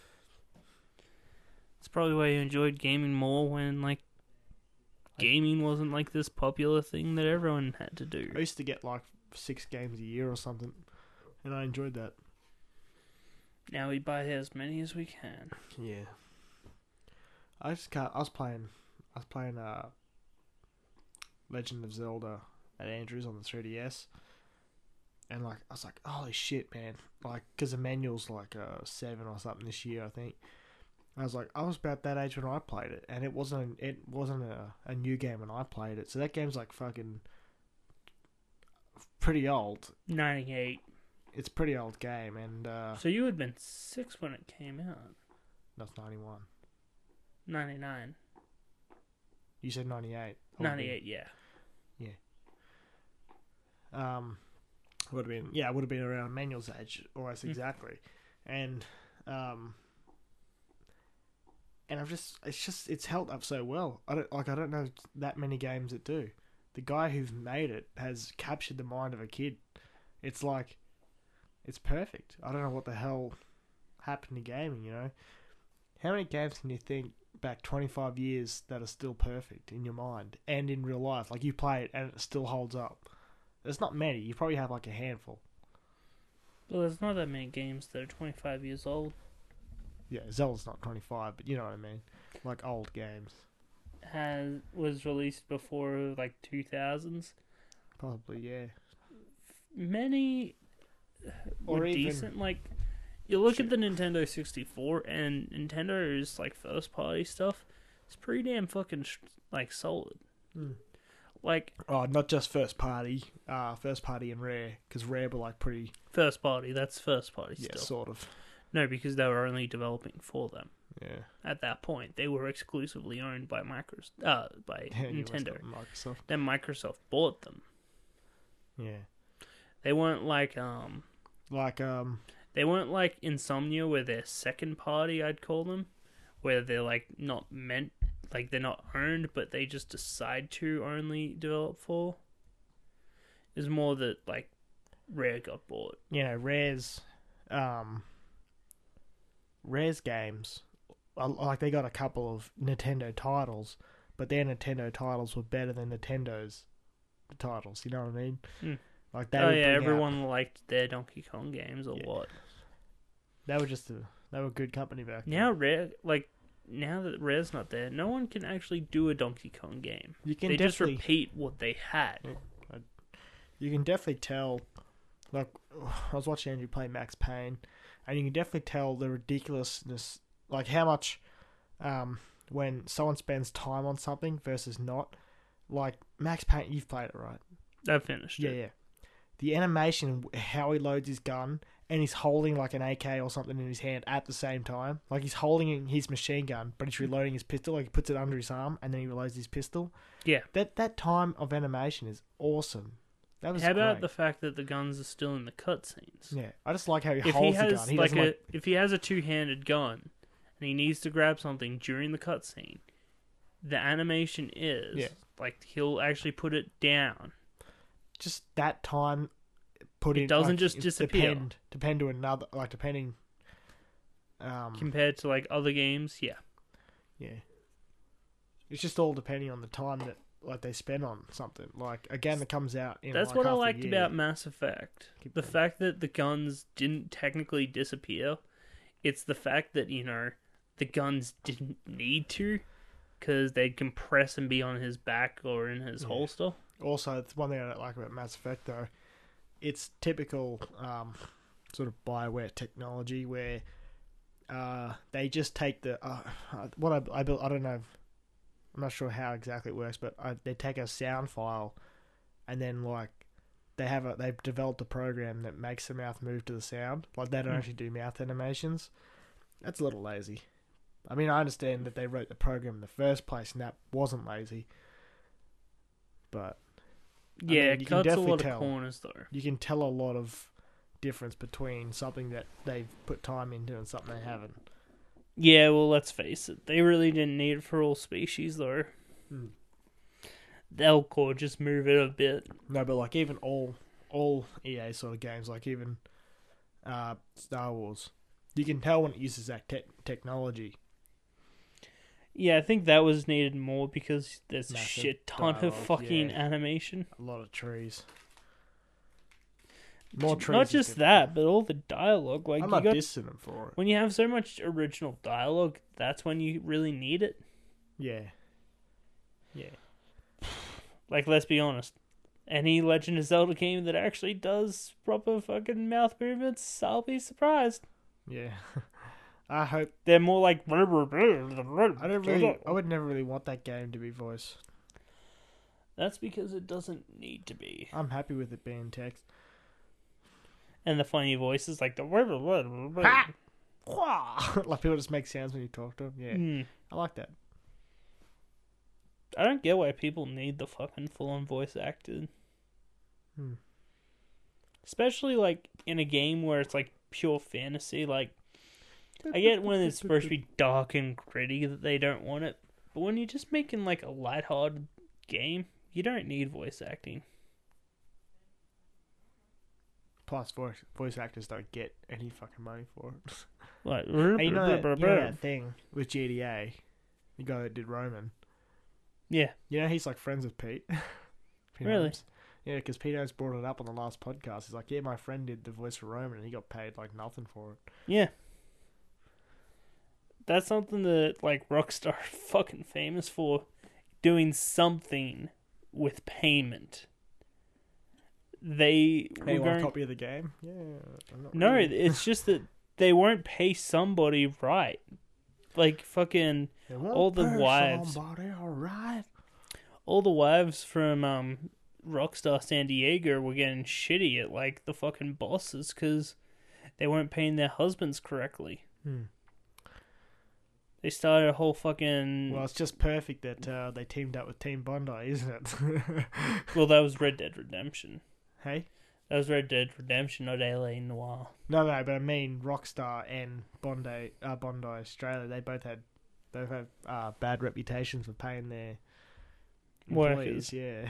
It's probably why you enjoyed gaming more when like gaming wasn't like this popular thing that everyone had to do. I used to get like 6 games a year or something, and I enjoyed that. Now we buy as many as we can. Yeah. I just can't. I was playing Legend of Zelda at Andrews on the 3DS, and like I was like, holy shit, man! Like, because the manual's like 7 or something this year, I think. I was like, I was about that age when I played it, and it wasn't a new game when I played it. So that game's like fucking pretty old. 98. It's a pretty old game, and So you had been 6 when it came out. that's 91. 99. You said 98. 98, yeah. Would have been around Manuel's age, almost exactly, and it's held up so well. I don't know that many games that do. The guy who's made it has captured the mind of a kid. It's like, it's perfect. I don't know what the hell happened to gaming. You know, how many games can you think back 25 years that are still perfect in your mind and in real life? Like, you play it and it still holds up. There's not many. You probably have like a handful. Well, there's not that many games that are 25 years old. Yeah, Zelda's not 25, but you know what I mean. Like old games. Was released before like 2000s. Probably, yeah. Many Or were even- decent. Like, you look at the Nintendo 64 and Nintendo's like first party stuff. It's pretty damn fucking like solid. Like, Oh, not just first party and Rare, because Rare were like pretty, first party, that's first party yeah, still. sort of. No, because they were only developing for them. Yeah. At that point, they were exclusively owned by by Yeah, you must Nintendo. have Microsoft. Then Microsoft bought them. Yeah. They weren't like Like, they weren't like Insomnia, where they're second party, I'd call them, where they're like not meant, like they're not owned, but they just decide to only develop for. It's more that like Rare got bought. you know, Rare's games, like they got a couple of Nintendo titles, but their Nintendo titles were better than Nintendo's titles. You know what I mean? Mm. Like they Oh would yeah, bring out- everyone liked their Donkey Kong games a Yeah. lot. They were they were good company back then. Now Rare, like now that Rare's not there, no one can actually do a Donkey Kong game. You can They just definitely repeat what they had. you can definitely tell. Like, I was watching Andrew play Max Payne, and you can definitely tell the ridiculousness, like how much when someone spends time on something versus not. Like Max Payne, you've played it, right? I finished Yeah, it. yeah. The animation, how he loads his gun, and he's holding like an AK or something in his hand at the same time. Like he's holding his machine gun, but he's reloading his pistol. Like he puts it under his arm, and then he reloads his pistol. Yeah. That time of animation is awesome. That was How about great. the fact that the guns are still in the cutscenes? Yeah, I just like how he If he holds the has gun. He like doesn't if he has a two-handed gun and he needs to grab something during the cutscene, the animation is Yeah. like he'll actually put it down. just that time put It in. doesn't like, just it disappear. Depend to another, like depending. Compared to like other games, yeah. Yeah. It's just all depending on the time that like they spend on something. Like a game that comes out in That's like what I half a liked year. about Mass Effect. Keep The going. fact that the guns didn't technically disappear. It's the fact that, you know, the guns didn't need to, because they'd compress and be on his back or in his Yeah. holster. Also, it's one thing I don't like about Mass Effect though. It's typical sort of Bioware technology where they just take the I don't know. I'm not sure how exactly it works, but they take a sound file and then like they've developed a program that makes the mouth move to the sound. Like they don't actually do mouth animations. That's a little lazy. I mean, I understand that they wrote the program in the first place and that wasn't lazy. But Yeah, mean, it you can cuts a definitely lot tell. of corners though. you can tell a lot of difference between something that they've put time into and something they haven't. Yeah, well, let's face it. They really didn't need it for all species, though. Hmm. They'll core just move it a bit. No, but like even all EA sort of games, like even Star Wars, you can tell when it uses that technology. Yeah, I think that was needed more because there's a Massive shit ton of dialogue, fucking yeah. animation. A lot of trees. More trees. Not is just good. that, but all the dialogue. Like I'm you not got, dissing them for it. when you have so much original dialogue, that's when you really need it. Yeah. Yeah. Like, let's be honest. Any Legend of Zelda game that actually does proper fucking mouth movements, I'll be surprised. Yeah. I hope. They're more like. I would never really want that game to be voice. That's because it doesn't need to be. I'm happy with it being text. And the funny voices, like the. Ha! Like people just make sounds when you talk to them. Yeah. Mm. I like that. I don't get why people need the fucking full-on voice acted. Hmm. Especially, like, in a game where it's, like, pure fantasy. Like, I get when it's supposed to be dark and gritty that they don't want it. But when you're just making, like, a lighthearted game, you don't need voice acting. Plus, voice actors don't get any fucking money for it. Like, Hey, you know that thing with GDA, the guy that did Roman. yeah. You know he's like friends with Pete. Pete Really? Holmes. Yeah, because Pete Holmes brought it up on the last podcast. He's like, yeah, my friend did the voice for Roman and he got paid like nothing for it. Yeah. That's something that, like, Rockstar are fucking famous for. Doing something with payment. They Hey, were you want a going... copy of the game? Yeah. I'm not No, really. it's just that they won't pay somebody right. Like, fucking... They won't all the pay wives. Somebody, all right. All the wives from Rockstar San Diego were getting shitty at, like, the fucking bosses because they weren't paying their husbands correctly. They started a whole fucking... Well, it's just perfect that they teamed up with Team Bondi, isn't it? Well, that was Red Dead Redemption. Hey? That was Red Dead Redemption, not LA Noire. No, but I mean Rockstar and Bondi Australia. They both have bad reputations for paying their employees. Workers. Yeah,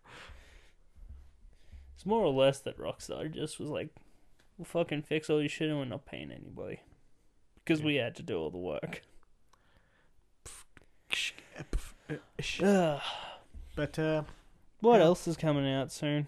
It's more or less that Rockstar just was like, we'll fucking fix all your shit and we're not paying anybody. Because we had to do all the work. Ugh. but What Yeah. else is coming out soon?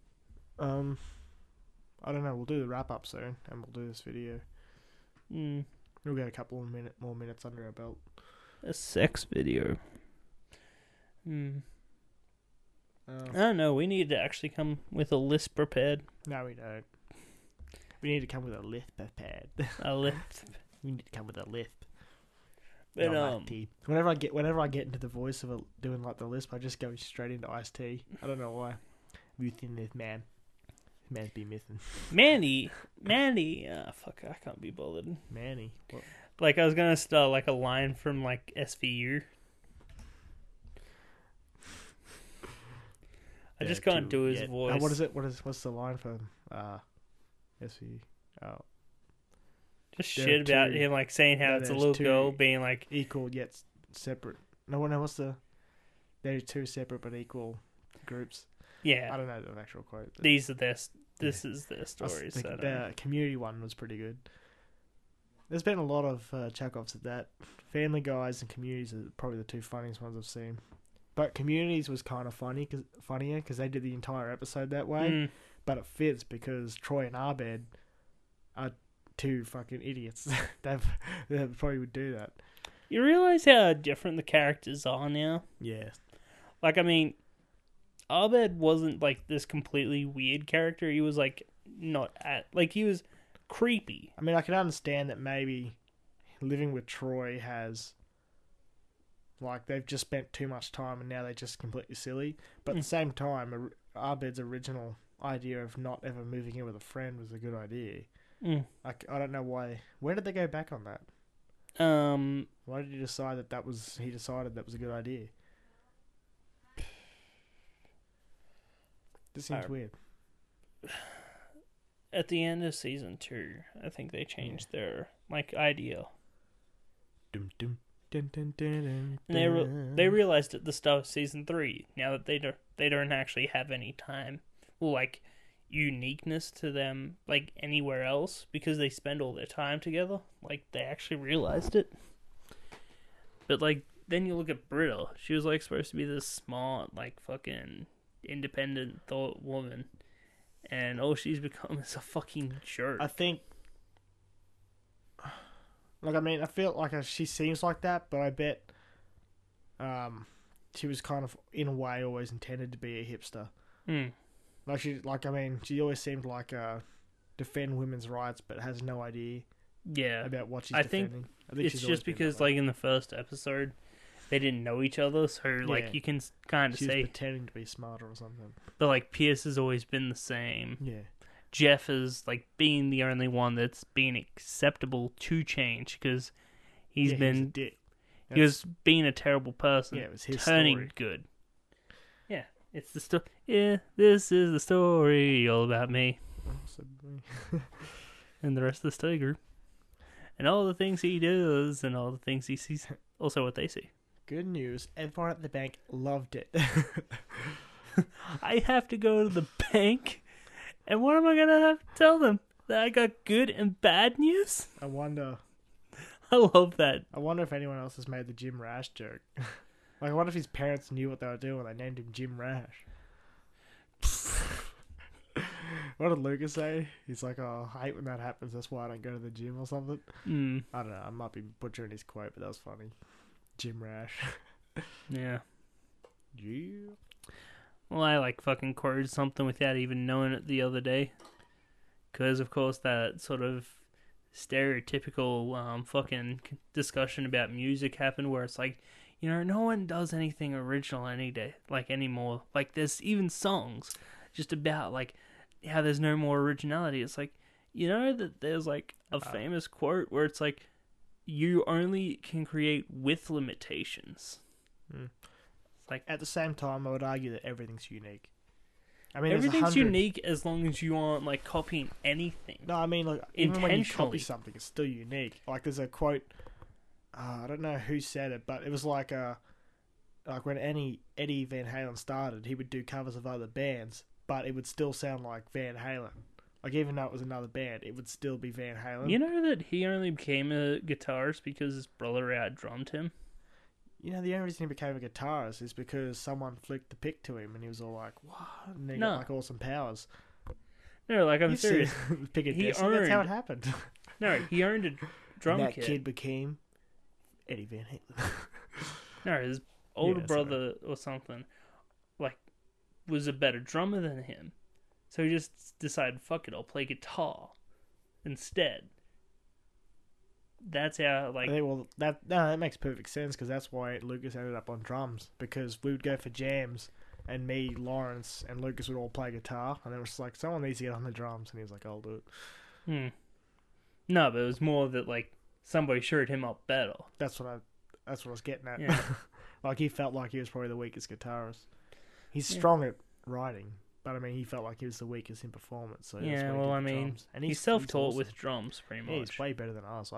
I don't know. We'll do the wrap up soon, and we'll do this video. We'll get a couple of more minutes under our belt. A sex video. I Oh. don't know. We need to actually come with a list prepared. No, we don't. We need to come with a lisp pad. A list. We need to come with a lisp. But, Not like tea. Whenever I get into the voice of doing like the lisp, I just go straight into iced tea. I don't know why. Missing this man. This man's been missing. Manny. Fuck, I can't be bothered. Manny. What? Like, I was gonna start, like, a line from, like, SVU. I just can't do his voice. What is it? What's the line for SV? Oh. Just There shit are about two- him, like, saying how no, it's a there's little two- girl being like, Equal yet separate. No, what's the... They're two separate but equal groups. I yeah, don't know the actual quote. but these are this is their that's- stories. The, I don't the know. community one was pretty good. There's been a lot of chuck-offs at that. Family Guys and Communities are probably the two funniest ones I've seen. But Communities was kind of funnier because they did the entire episode that way. Mm. But it fits because Troy and Abed are two fucking idiots. they probably would do that. You realize how different the characters are now? Yeah. Like, I mean, Abed wasn't, like, this completely weird character. He was, like, not at... Like, he was creepy. I mean, I can understand that maybe living with Troy has, like, they've just spent too much time and now they're just completely silly. But at the same time, Abed's original idea of not ever moving in with a friend was a good idea. Like, I don't know why. Where did they go back on that? Why did he decide that he decided that was a good idea? This seems weird. At the end of season 2, I think they changed their like idea. Dum, dum, dun, dun, dun, dun, And they realized at the start of season 3, now that they don't actually have any time, or like uniqueness to them like anywhere else, because they spend all their time together. Like, they actually realized it. But like, then you look at Britta. She was like supposed to be this smart, like fucking independent thought woman, and all she's become is a fucking jerk. I think, like, I mean, I feel like she seems like that, but I bet she was kind of, in a way, always intended to be a hipster. I mean, she always seemed like defend women's rights, but has no idea about what she's defending. I think it's just because, like, in the first episode, they didn't know each other, so, like, you can kind of say... She was pretending to be smarter or something. But, like, Pierce has always been the same. Yeah. Jeff is, like, being the only one that's been acceptable to change, because he's been... He was a dick. He was being a terrible person. Yeah, it was his turning story. good. Yeah, it's the story. Yeah, this is the story all about me and the rest of the study group. And all the things he does and all the things he sees. Also what they see. Good news. Everyone at the bank loved it. I have to go to the bank? And what am I going to have to tell them? That I got good and bad news? I wonder I love that. if anyone else has made the Jim Rash joke. Like, I wonder if his parents knew what they were doing when they named him Jim Rash. What did Lucas say? He's like, oh, I hate when that happens, that's why I don't go to the gym or something. I don't know, I might be butchering his quote, but that was funny. Jim Rash. Yeah. Yeah. Well, I like fucking quoted something without even knowing it the other day. Because, of course, that sort of stereotypical fucking discussion about music happened where it's like, you know, no one does anything original any day, like, anymore. Like, there's even songs just about, like, how there's no more originality. It's like, you know that there's, like, a famous quote where it's like, you only can create with limitations. Like, at the same time, I would argue that everything's unique. I mean, everything's unique as long as you aren't, like, copying anything. No, I mean, like, even when you copy Intentionally. something, it's still unique. Like, there's a quote, I don't know who said it, but it was like when Eddie Van Halen started, he would do covers of other bands, but it would still sound like Van Halen. Like, even though it was another band, it would still be Van Halen. You know that he only became a guitarist because his brother out-drummed him? You know, the only reason he became a guitarist is because someone flicked the pick to him, and he was all like, what? And he got, like, awesome powers. No, like, I'm You've serious. seen Pick a He Destiny, that's how it earned- happened. No, he earned a drum And that kit. kid became Eddie Van Halen. No, his older Yeah, sorry. brother or something, like, was a better drummer than him. So he just decided, fuck it, I'll play guitar instead. That's how, like... I think, well, that makes perfect sense, because that's why Lucas ended up on drums, because we would go for jams, and me, Lawrence, and Lucas would all play guitar, and it was just like, someone needs to get on the drums, and he was like, I'll do it. No, but it was more that, like, somebody showed him up better. That's what I was getting at. Yeah. Like, he felt like he was probably the weakest guitarist. He's strong at writing, but I mean, he felt like he was the weakest in performance. So Yeah, that's why he well, did I the mean, drums. And he's self-taught awesome. with drums, pretty much. Yeah, he's way better than us.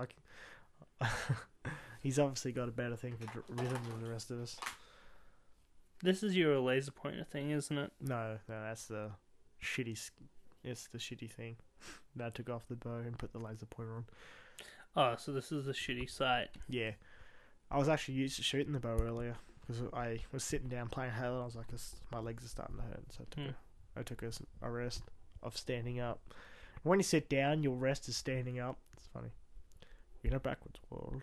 He's obviously got a better thing for rhythm than the rest of us. This is your laser pointer thing, isn't it? No, that's the shitty. It's the shitty thing. Dad took off the bow and put the laser pointer on. Oh, so this is the shitty sight. Yeah, I was actually used to shooting the bow earlier because I was sitting down playing Halo. And I was like, my legs are starting to hurt, so I took a rest of standing up. When you sit down, your rest is standing up. It's funny. In a backwards world.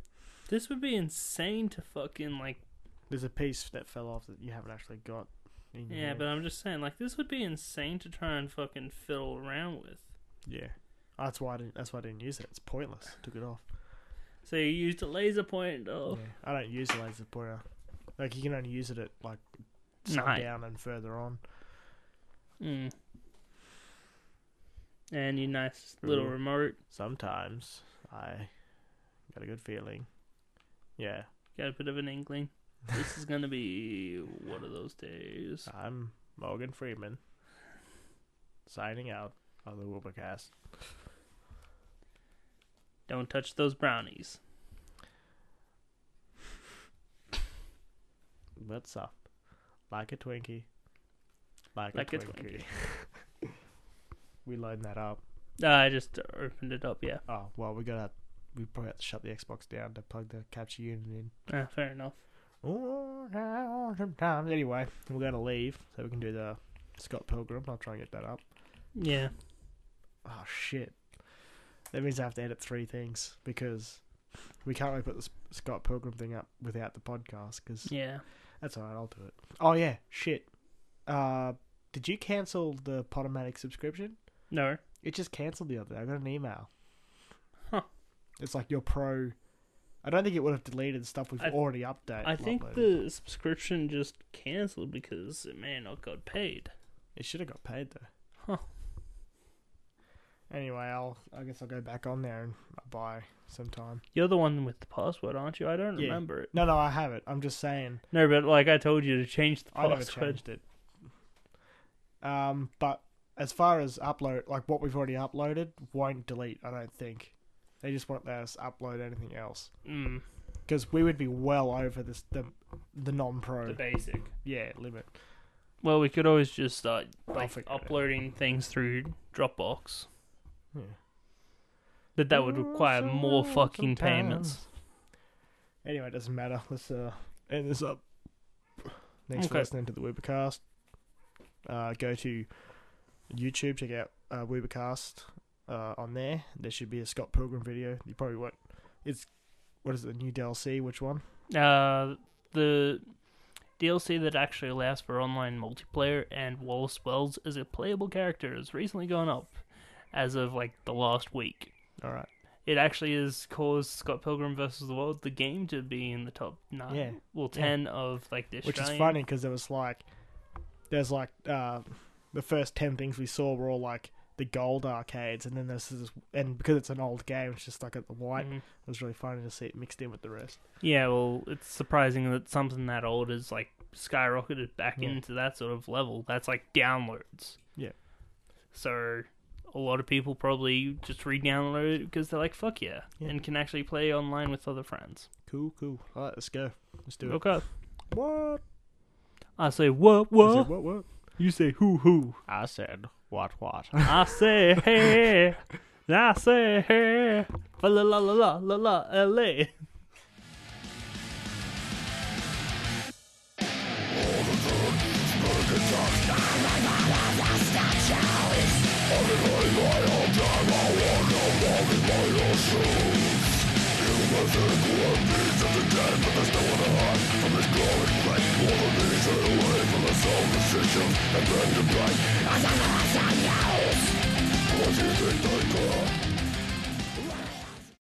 This would be insane to fucking, like... There's a piece that fell off that you haven't actually got. in your Yeah, hand. but I'm just saying, like, this would be insane to try and fucking fiddle around with. Yeah. That's why I didn't use it. It's pointless. Took it off. So you used a laser pointer. Yeah. I don't use the laser pointer. Like, you can only use it at, like, Night. sundown and further on. Mm. And your nice little Ooh. remote. Sometimes I got a good feeling. Yeah. Got a bit of an inkling. This is gonna be one of those days. I'm Morgan Freeman. Signing out of the Wilburcast. Don't touch those brownies. What's up? Like a Twinkie. Like Like a a Twinkie. We loading that up. I just opened it up, yeah. Oh, well, we probably have to shut the Xbox down to plug the capture unit in. Fair enough. Oh, now sometimes. Anyway, we're going to leave so we can do the Scott Pilgrim. I'll try and get that up. Yeah. Oh, shit. That means I have to edit 3 things because we can't really put the Scott Pilgrim thing up without the podcast because Yeah. that's alright, I'll do it. Oh, yeah, shit. Did you cancel the Podomatic subscription? No. It just cancelled the other day. I got an email. Huh. It's like your pro. I don't think it would have deleted stuff we've already updated. I think the subscription just cancelled because it may not got paid. It should have got paid though. Huh. Anyway, I guess I'll go back on there and buy sometime. You're the one with the password, aren't you? I don't Yeah. remember it. No, I have it. I'm just saying. No, but like I told you to change the I never password. changed it. But as far as upload, like what we've already uploaded, won't delete. I don't think. They just won't let us upload anything else Mm, because we would be well over the non-pro the basic. limit. Well, we could always just start I'll like figure it out. uploading things through Dropbox, Yeah. but that would require more fucking Sometimes. payments. Anyway, it doesn't matter. Let's end this up. Thanks for Okay. listening to the Webercast. Go to YouTube, check out Webercast on there. There should be a Scott Pilgrim video. You probably won't. What is it, the new DLC? Which one? The DLC that actually allows for online multiplayer and Wallace Wells as a playable character has recently gone up as of like the last week. Alright. It actually has caused Scott Pilgrim vs. the World, the game, to be in the top 9. Yeah. Well, 10 of like the Which is Australian. funny because there's the first 10 things we saw were all like the gold arcades, and then and because it's an old game, it's just like at the white. Mhm. It was really funny to see it mixed in with the rest. Yeah, well, it's surprising that something that old is like skyrocketed back Yeah. into that sort of level. That's like downloads. Yeah. So a lot of people probably just re-download it because they're like, fuck yeah, Yeah. and can actually play online with other friends. Cool. Alright, let's go. Let's do it. Okay. What? I say, what? I said, what? You say, who? I said, what? I say, hey. I say, hey. La la la la la la LA. What do you think they call?